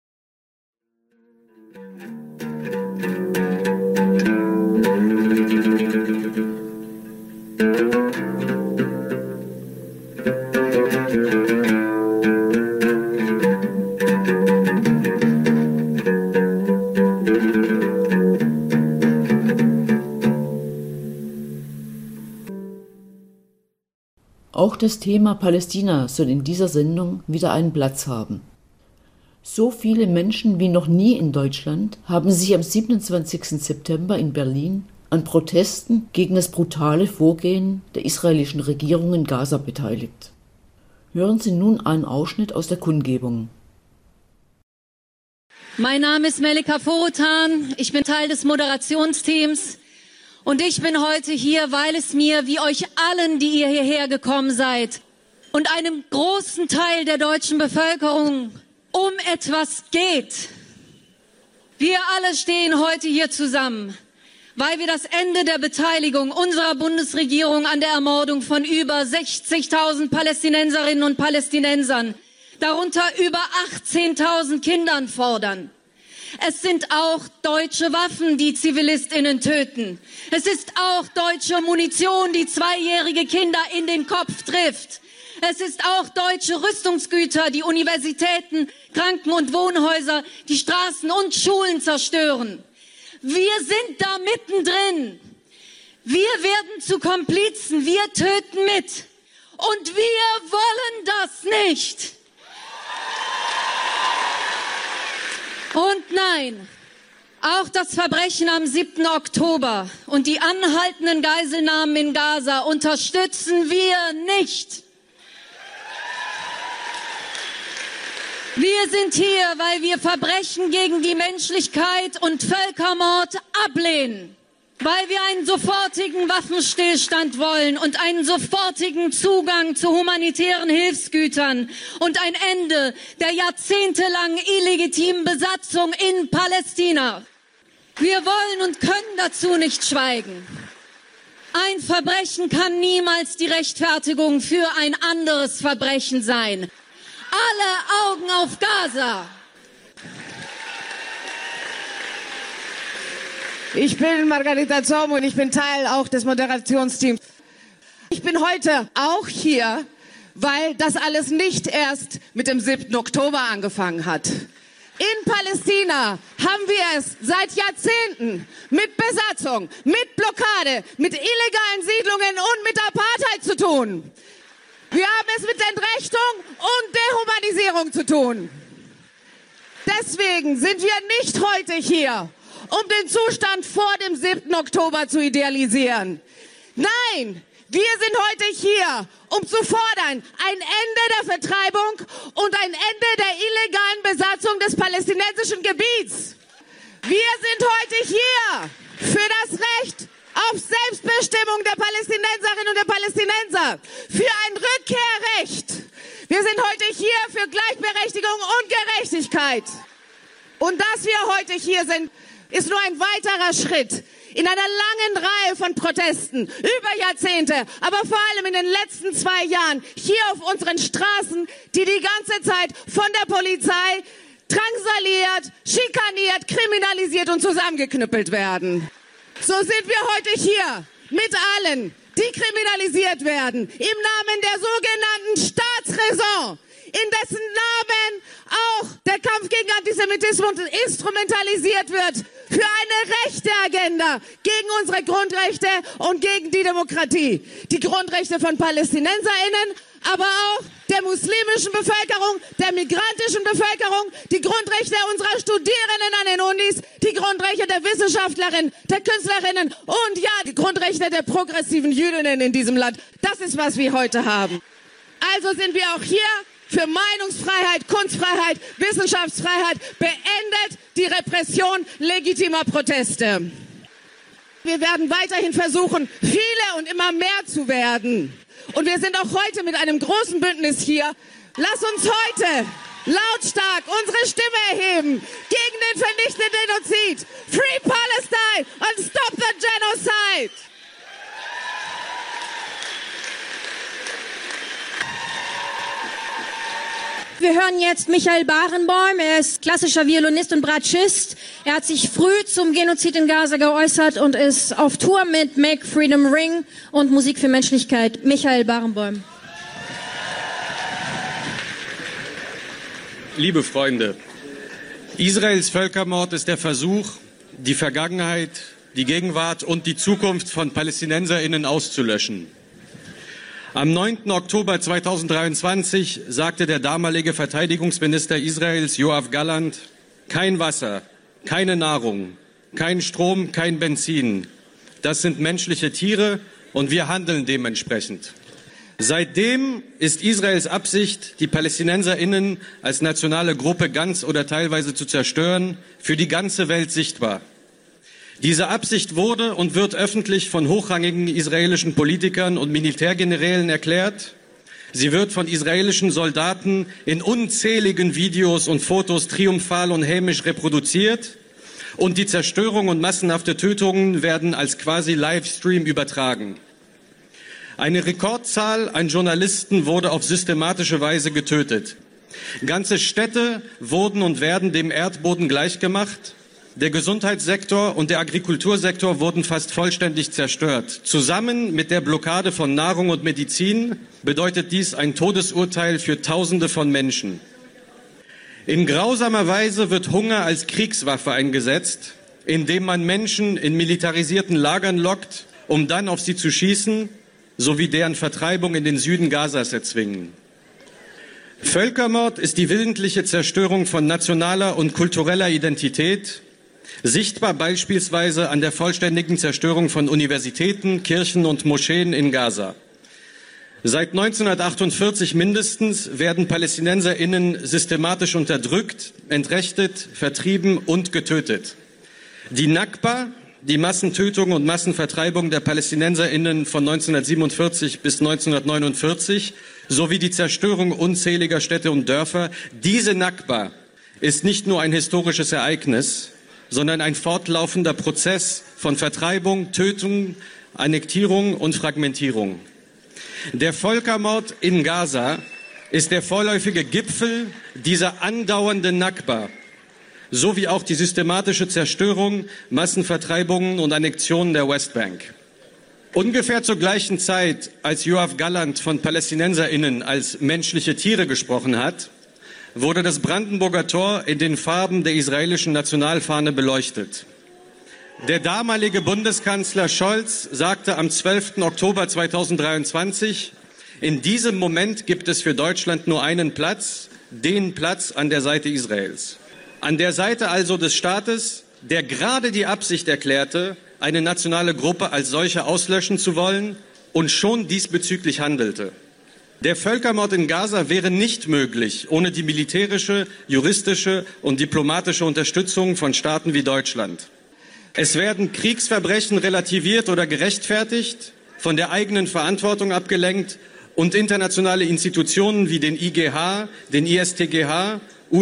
A: Auch das Thema Palästina soll in dieser Sendung wieder einen Platz haben. So viele Menschen wie noch nie in Deutschland haben sich am siebenundzwanzigsten September in Berlin an Protesten gegen das brutale Vorgehen der israelischen Regierung in Gaza beteiligt. Hören Sie nun einen Ausschnitt aus der Kundgebung.
I: Mein Name ist Melika Forotan, ich bin Teil des Moderationsteams. Und ich bin heute hier, weil es mir, wie euch allen, die ihr hierher gekommen seid, und einem großen Teil der deutschen Bevölkerung um etwas geht. Wir alle stehen heute hier zusammen, weil wir das Ende der Beteiligung unserer Bundesregierung an der Ermordung von über sechzigtausend Palästinenserinnen und Palästinensern, darunter über achtzehntausend Kindern fordern. Es sind auch deutsche Waffen, die ZivilistInnen töten. Es ist auch deutsche Munition, die zweijährige Kinder in den Kopf trifft. Es ist auch deutsche Rüstungsgüter, die Universitäten, Kranken- und Wohnhäuser, die Straßen und Schulen zerstören. Wir sind da mittendrin. Wir werden zu Komplizen, wir töten mit. Und wir wollen das nicht. Und nein, auch das Verbrechen am siebten Oktober und die anhaltenden Geiselnahmen in Gaza unterstützen wir nicht. Wir sind hier, weil wir Verbrechen gegen die Menschlichkeit und Völkermord ablehnen. Weil wir einen sofortigen Waffenstillstand wollen und einen sofortigen Zugang zu humanitären Hilfsgütern und ein Ende der jahrzehntelangen illegitimen Besatzung in Palästina. Wir wollen und können dazu nicht schweigen. Ein Verbrechen kann niemals die Rechtfertigung für ein anderes Verbrechen sein. Alle Augen auf Gaza!
J: Ich bin Margarita Zomm und ich bin Teil auch des Moderationsteams. Ich bin heute auch hier, weil das alles nicht erst mit dem siebten Oktober angefangen hat. In Palästina haben wir es seit Jahrzehnten mit Besatzung, mit Blockade, mit illegalen Siedlungen und mit Apartheid zu tun. Wir haben es mit Entrechtung und Dehumanisierung zu tun. Deswegen sind wir nicht heute hier, um den Zustand vor dem siebten Oktober zu idealisieren. Nein, wir sind heute hier, um zu fordern, ein Ende der Vertreibung und ein Ende der illegalen Besatzung des palästinensischen Gebiets. Wir sind heute hier für das Recht auf Selbstbestimmung der Palästinenserinnen und der Palästinenser, für ein Rückkehrrecht. Wir sind heute hier für Gleichberechtigung und Gerechtigkeit. Und dass wir heute hier sind, ist nur ein weiterer Schritt in einer langen Reihe von Protesten über Jahrzehnte, aber vor allem in den letzten zwei Jahren hier auf unseren Straßen, die die ganze Zeit von der Polizei drangsaliert, schikaniert, kriminalisiert und zusammengeknüppelt werden. So sind wir heute hier mit allen, die kriminalisiert werden, im Namen der sogenannten Staatsräson, in dessen Namen auch der Kampf gegen Antisemitismus instrumentalisiert wird für eine rechte Agenda gegen unsere Grundrechte und gegen die Demokratie. Die Grundrechte von PalästinenserInnen, aber auch der muslimischen Bevölkerung, der migrantischen Bevölkerung, die Grundrechte unserer Studierenden an den Unis, die Grundrechte der Wissenschaftlerinnen, der Künstlerinnen und ja, die Grundrechte der progressiven Jüdinnen in diesem Land. Das ist, was wir heute haben. Also sind wir auch hier für Meinungsfreiheit, Kunstfreiheit, Wissenschaftsfreiheit. Beendet die Repression legitimer Proteste. Wir werden weiterhin versuchen, viele und immer mehr zu werden. Und wir sind auch heute mit einem großen Bündnis hier. Lass uns heute lautstark unsere Stimme erheben gegen den vernichtenden Genozid. Free Palestine and stop the genocide!
K: Wir hören jetzt Michael Barenboim. Er ist klassischer Violinist und Bratschist. Er hat sich früh zum Genozid in Gaza geäußert und ist auf Tour mit Make Freedom Ring und Musik für Menschlichkeit. Michael Barenboim.
L: Liebe Freunde, Israels Völkermord ist der Versuch, die Vergangenheit, die Gegenwart und die Zukunft von PalästinenserInnen auszulöschen. Am neunten Oktober zweitausenddreiundzwanzig sagte der damalige Verteidigungsminister Israels Yoav Gallant: Kein Wasser, keine Nahrung, kein Strom, kein Benzin. Das sind menschliche Tiere und wir handeln dementsprechend. Seitdem ist Israels Absicht, die PalästinenserInnen als nationale Gruppe ganz oder teilweise zu zerstören, für die ganze Welt sichtbar. Diese Absicht wurde und wird öffentlich von hochrangigen israelischen Politikern und Militärgenerälen erklärt. Sie wird von israelischen Soldaten in unzähligen Videos und Fotos triumphal und hämisch reproduziert. Und die Zerstörung und massenhafte Tötungen werden als quasi Livestream übertragen. Eine Rekordzahl an Journalisten wurde auf systematische Weise getötet. Ganze Städte wurden und werden dem Erdboden gleichgemacht. der Gesundheitssektor und der Agrikultursektor wurden fast vollständig zerstört. Zusammen mit der Blockade von Nahrung und Medizin bedeutet dies ein Todesurteil für Tausende von Menschen. In grausamer Weise wird Hunger als Kriegswaffe eingesetzt, indem man Menschen in militarisierten Lagern lockt, um dann auf sie zu schießen, sowie deren Vertreibung in den Süden Gazas erzwingen. Völkermord ist die willentliche Zerstörung von nationaler und kultureller Identität, sichtbar beispielsweise an der vollständigen Zerstörung von Universitäten, Kirchen und Moscheen in Gaza. Seit neunzehnhundertachtundvierzig mindestens werden PalästinenserInnen systematisch unterdrückt, entrechtet, vertrieben und getötet. Die Nakba, die Massentötung und Massenvertreibung der PalästinenserInnen von neunzehnhundertsiebenundvierzig bis neunzehnhundertneunundvierzig sowie die Zerstörung unzähliger Städte und Dörfer, diese Nakba ist nicht nur ein historisches Ereignis, sondern ein fortlaufender Prozess von Vertreibung, Tötung, Annektierung und Fragmentierung. Der Völkermord in Gaza ist der vorläufige Gipfel dieser andauernden Nakba, sowie auch die systematische Zerstörung, Massenvertreibungen und Annexionen der Westbank. Ungefähr zur gleichen Zeit, als Yoav Gallant von PalästinenserInnen als menschliche Tiere gesprochen hat, wurde das Brandenburger Tor in den Farben der israelischen Nationalfahne beleuchtet. Der damalige Bundeskanzler Scholz sagte am zwölften Oktober zweitausenddreiundzwanzig, in diesem Moment gibt es für Deutschland nur einen Platz, den Platz an der Seite Israels. An der Seite also des Staates, der gerade die Absicht erklärte, eine nationale Gruppe als solche auslöschen zu wollen und schon diesbezüglich handelte. Der Völkermord in Gaza wäre nicht möglich ohne die militärische, juristische und diplomatische Unterstützung von Staaten wie Deutschland. Es werden Kriegsverbrechen relativiert oder gerechtfertigt, von der eigenen Verantwortung abgelenkt und internationale Institutionen wie den I G H, den I S T G H,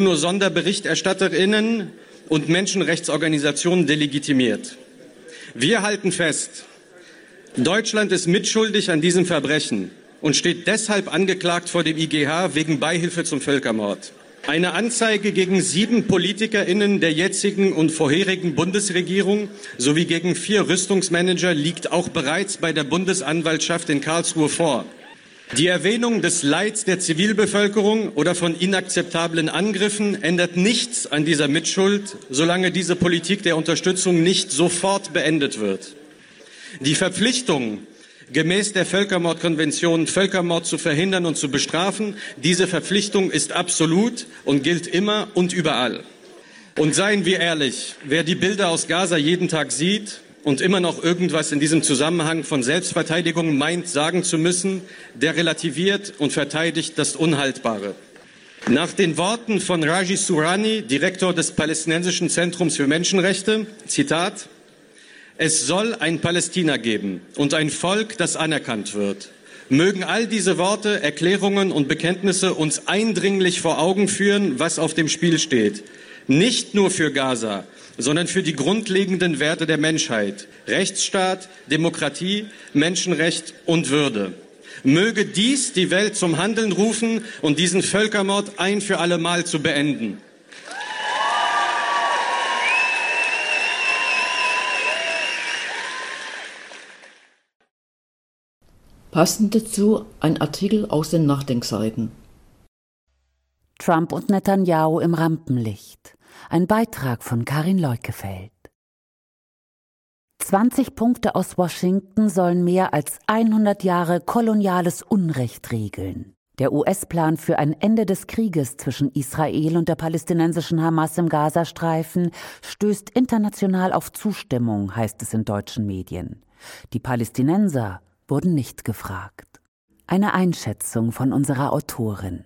L: UNO-Sonderberichterstatterinnen und Menschenrechtsorganisationen delegitimiert. Wir halten fest, Deutschland ist mitschuldig an diesem Verbrechen und steht deshalb angeklagt vor dem I G H wegen Beihilfe zum Völkermord. Eine Anzeige gegen sieben PolitikerInnen der jetzigen und vorherigen Bundesregierung sowie gegen vier Rüstungsmanager liegt auch bereits bei der Bundesanwaltschaft in Karlsruhe vor. Die Erwähnung des Leids der Zivilbevölkerung oder von inakzeptablen Angriffen ändert nichts an dieser Mitschuld, solange diese Politik der Unterstützung nicht sofort beendet wird. Die Verpflichtung, gemäß der Völkermordkonvention Völkermord zu verhindern und zu bestrafen, diese Verpflichtung ist absolut und gilt immer und überall. Und seien wir ehrlich, wer die Bilder aus Gaza jeden Tag sieht und immer noch irgendwas in diesem Zusammenhang von Selbstverteidigung meint, sagen zu müssen, der relativiert und verteidigt das Unhaltbare. Nach den Worten von Raji Sourani, Direktor des Palästinensischen Zentrums für Menschenrechte, Zitat, es soll ein Palästina geben und ein Volk, das anerkannt wird. Mögen all diese Worte, Erklärungen und Bekenntnisse uns eindringlich vor Augen führen, was auf dem Spiel steht. Nicht nur für Gaza, sondern für die grundlegenden Werte der Menschheit, Rechtsstaat, Demokratie, Menschenrecht und Würde. Möge dies die Welt zum Handeln rufen und diesen Völkermord ein für alle Mal zu beenden.
A: Passend dazu ein Artikel aus den Nachdenkseiten.
M: Trump und Netanyahu im Rampenlicht. Ein Beitrag von Karin Leukefeld. zwanzig Punkte aus Washington sollen mehr als hundert Jahre koloniales Unrecht regeln. Der U S-Plan für ein Ende des Krieges zwischen Israel und der palästinensischen Hamas im Gazastreifen stößt international auf Zustimmung, heißt es in deutschen Medien. Die Palästinenser wurden nicht gefragt. Eine Einschätzung von unserer Autorin.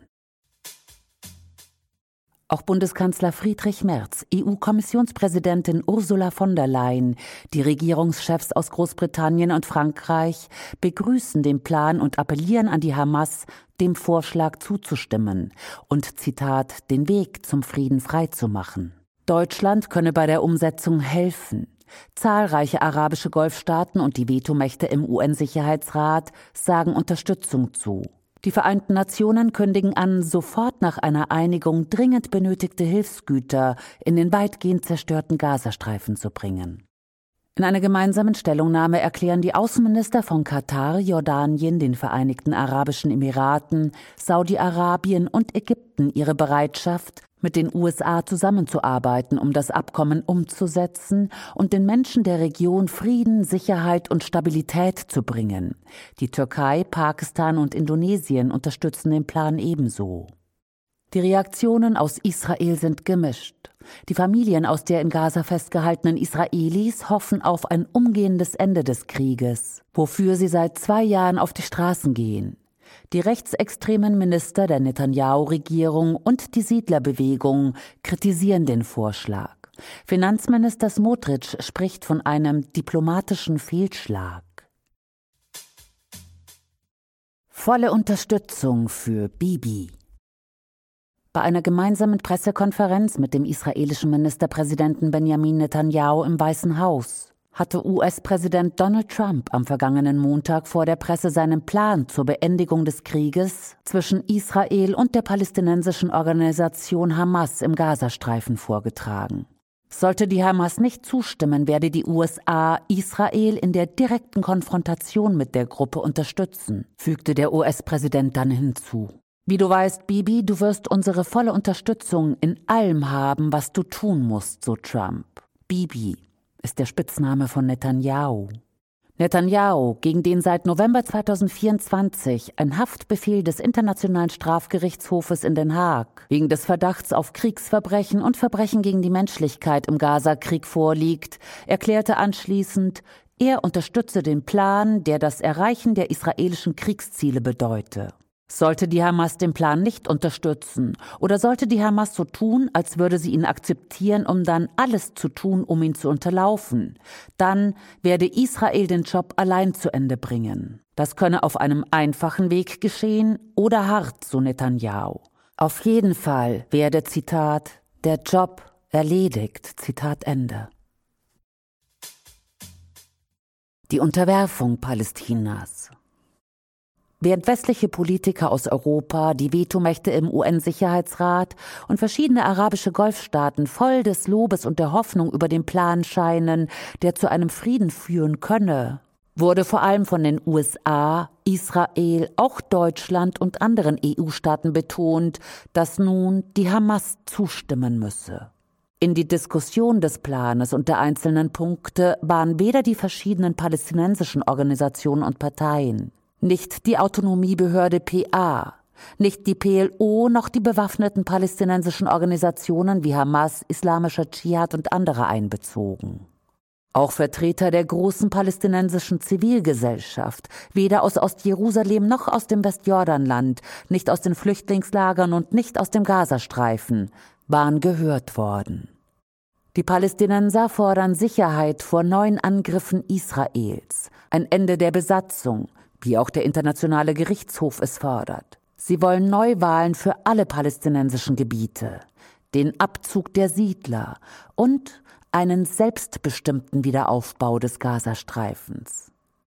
M: Auch Bundeskanzler Friedrich Merz, E U-Kommissionspräsidentin Ursula von der Leyen, die Regierungschefs aus Großbritannien und Frankreich begrüßen den Plan und appellieren an die Hamas, dem Vorschlag zuzustimmen und, Zitat, den Weg zum Frieden freizumachen. Deutschland könne bei der Umsetzung helfen. Zahlreiche arabische Golfstaaten und die Vetomächte im U N-Sicherheitsrat sagen Unterstützung zu. Die Vereinten Nationen kündigen an, sofort nach einer Einigung dringend benötigte Hilfsgüter in den weitgehend zerstörten Gazastreifen zu bringen. In einer gemeinsamen Stellungnahme erklären die Außenminister von Katar, Jordanien, den Vereinigten Arabischen Emiraten, Saudi-Arabien und Ägypten ihre Bereitschaft, mit den U S A zusammenzuarbeiten, um das Abkommen umzusetzen und den Menschen der Region Frieden, Sicherheit und Stabilität zu bringen. Die Türkei, Pakistan und Indonesien unterstützen den Plan ebenso. Die Reaktionen aus Israel sind gemischt. Die Familien aus der in Gaza festgehaltenen Israelis hoffen auf ein umgehendes Ende des Krieges, wofür sie seit zwei Jahren auf die Straßen gehen. Die rechtsextremen Minister der Netanyahu-Regierung und die Siedlerbewegung kritisieren den Vorschlag. Finanzminister Smotrich spricht von einem diplomatischen Fehlschlag. Volle Unterstützung für Bibi. Bei einer gemeinsamen Pressekonferenz mit dem israelischen Ministerpräsidenten Benjamin Netanyahu im Weißen Haus hatte U S-Präsident Donald Trump am vergangenen Montag vor der Presse seinen Plan zur Beendigung des Krieges zwischen Israel und der palästinensischen Organisation Hamas im Gazastreifen vorgetragen. Sollte die Hamas nicht zustimmen, werde die U S A Israel in der direkten Konfrontation mit der Gruppe unterstützen, fügte der U S-Präsident dann hinzu. Wie du weißt, Bibi, du wirst unsere volle Unterstützung in allem haben, was du tun musst, so Trump. Bibi ist der Spitzname von Netanyahu. Netanyahu, gegen den seit November zweitausendvierundzwanzig ein Haftbefehl des Internationalen Strafgerichtshofes in Den Haag wegen des Verdachts auf Kriegsverbrechen und Verbrechen gegen die Menschlichkeit im Gazakrieg vorliegt, erklärte anschließend, er unterstütze den Plan, der das Erreichen der israelischen Kriegsziele bedeute. Sollte die Hamas den Plan nicht unterstützen oder sollte die Hamas so tun, als würde sie ihn akzeptieren, um dann alles zu tun, um ihn zu unterlaufen, dann werde Israel den Job allein zu Ende bringen. Das könne auf einem einfachen Weg geschehen oder hart, so Netanyahu. Auf jeden Fall werde, Zitat, der Job erledigt, Zitat Ende. Die Unterwerfung Palästinas. Während westliche Politiker aus Europa, die Vetomächte im U N-Sicherheitsrat und verschiedene arabische Golfstaaten voll des Lobes und der Hoffnung über den Plan scheinen, der zu einem Frieden führen könne, wurde vor allem von den U S A, Israel, auch Deutschland und anderen E U-Staaten betont, dass nun die Hamas zustimmen müsse. In die Diskussion des Planes und der einzelnen Punkte waren weder die verschiedenen palästinensischen Organisationen und Parteien, nicht die Autonomiebehörde P A, nicht die P L O noch die bewaffneten palästinensischen Organisationen wie Hamas, Islamischer Dschihad und andere einbezogen. Auch Vertreter der großen palästinensischen Zivilgesellschaft, weder aus Ostjerusalem noch aus dem Westjordanland, nicht aus den Flüchtlingslagern und nicht aus dem Gazastreifen, waren gehört worden. Die Palästinenser fordern Sicherheit vor neuen Angriffen Israels, ein Ende der Besatzung, wie auch der Internationale Gerichtshof es fordert. Sie wollen Neuwahlen für alle palästinensischen Gebiete, den Abzug der Siedler und einen selbstbestimmten Wiederaufbau des Gazastreifens.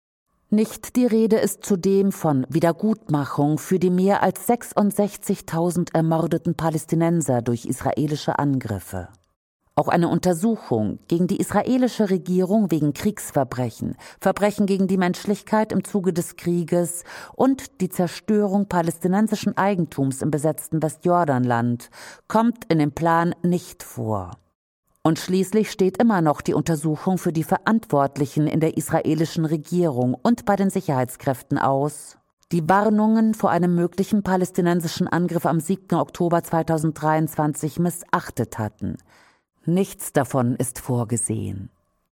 M: Nicht die Rede ist zudem von Wiedergutmachung für die mehr als sechsundsechzigtausend ermordeten Palästinenser durch israelische Angriffe. Auch eine Untersuchung gegen die israelische Regierung wegen Kriegsverbrechen, Verbrechen gegen die Menschlichkeit im Zuge des Krieges und die Zerstörung palästinensischen Eigentums im besetzten Westjordanland kommt in dem Plan nicht vor. Und schließlich steht immer noch die Untersuchung für die Verantwortlichen in der israelischen Regierung und bei den Sicherheitskräften aus, die Warnungen vor einem möglichen palästinensischen Angriff am siebten Oktober zweitausenddreiundzwanzig missachtet hatten. Nichts davon ist vorgesehen.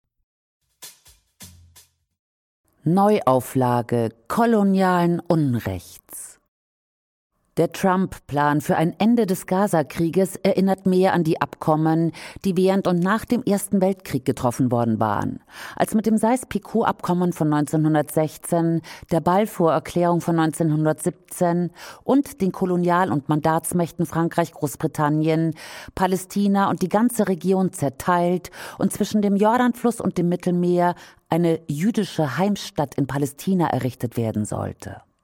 M: Neuauflage kolonialen Unrechts. Der Trump-Plan für ein Ende des Gaza-Krieges erinnert mehr an die Abkommen, die während und nach dem Ersten Weltkrieg getroffen worden waren, als mit dem Sykes-Picot-Abkommen von neunzehnhundertsechzehn, der Balfour-Erklärung von neunzehnhundertsiebzehn und den Kolonial- und Mandatsmächten Frankreich, Großbritannien, Palästina und die ganze Region zerteilt und zwischen dem Jordanfluss und dem Mittelmeer eine jüdische Heimstatt in Palästina errichtet werden sollte.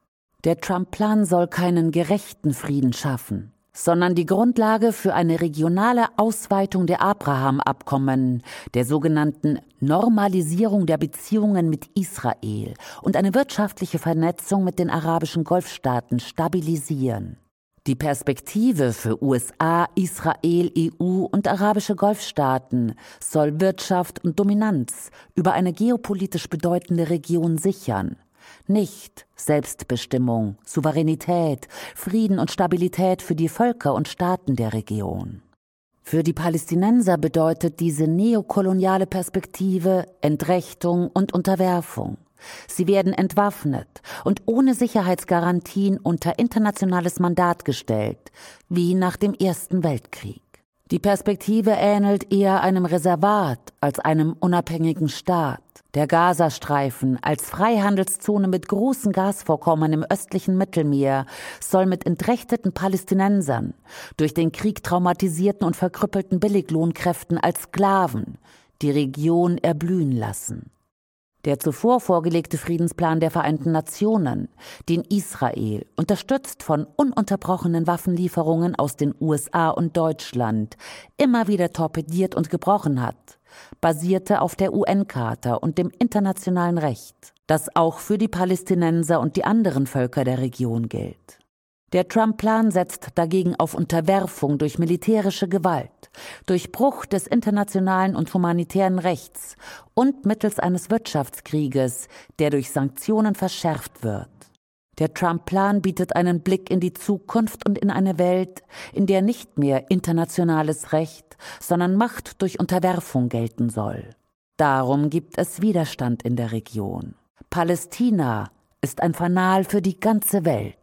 M: Der Trump-Plan soll keinen gerechten Frieden schaffen, sondern die Grundlage für eine regionale Ausweitung der Abraham-Abkommen, der sogenannten Normalisierung der Beziehungen mit Israel und eine wirtschaftliche Vernetzung mit den arabischen Golfstaaten stabilisieren. Die Perspektive für U S A, Israel, E U und arabische Golfstaaten soll Wirtschaft und Dominanz über eine geopolitisch bedeutende Region sichern, nicht Selbstbestimmung, Souveränität, Frieden und Stabilität für die Völker und Staaten der Region. Für die Palästinenser bedeutet diese neokoloniale Perspektive Entrechtung und Unterwerfung. Sie werden entwaffnet und ohne Sicherheitsgarantien unter internationales Mandat gestellt, wie nach dem Ersten Weltkrieg. Die Perspektive ähnelt eher einem Reservat als einem unabhängigen Staat. Der Gazastreifen als Freihandelszone mit großen Gasvorkommen im östlichen Mittelmeer soll mit entrechteten Palästinensern, durch den Krieg traumatisierten und verkrüppelten Billiglohnkräften als Sklaven die Region erblühen lassen. Der zuvor vorgelegte Friedensplan der Vereinten Nationen, den Israel, unterstützt von ununterbrochenen Waffenlieferungen aus den U S A und Deutschland, immer wieder torpediert und gebrochen hat, basierte auf der U N-Charta und dem internationalen Recht, das auch für die Palästinenser und die anderen Völker der Region gilt. Der Trump-Plan setzt dagegen auf Unterwerfung durch militärische Gewalt, durch Bruch des internationalen und humanitären Rechts und mittels eines Wirtschaftskrieges, der durch Sanktionen verschärft wird. Der Trump-Plan bietet einen Blick in die Zukunft und in eine Welt, in der nicht mehr internationales Recht, sondern Macht durch Unterwerfung gelten soll. Darum gibt es Widerstand in der Region. Palästina ist ein Fanal für die ganze Welt.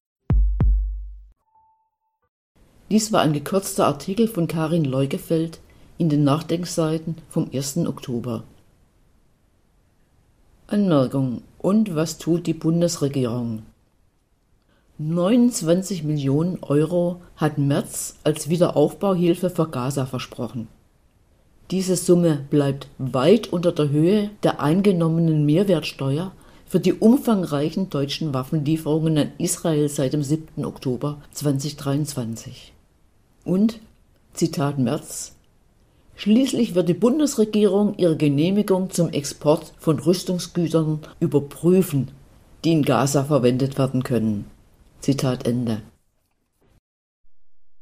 A: Dies war ein gekürzter Artikel von Karin Leugefeld in den Nachdenkseiten vom ersten Oktober. Anmerkung: Und was tut die Bundesregierung? neunundzwanzig Millionen Euro hat Merz als Wiederaufbauhilfe für Gaza versprochen. Diese Summe bleibt weit unter der Höhe der eingenommenen Mehrwertsteuer für die umfangreichen deutschen Waffenlieferungen an Israel seit dem siebten Oktober zweitausenddreiundzwanzig. Und, Zitat Merz, schließlich wird die Bundesregierung ihre Genehmigung zum Export von Rüstungsgütern überprüfen, die in Gaza verwendet werden können. Zitat Ende.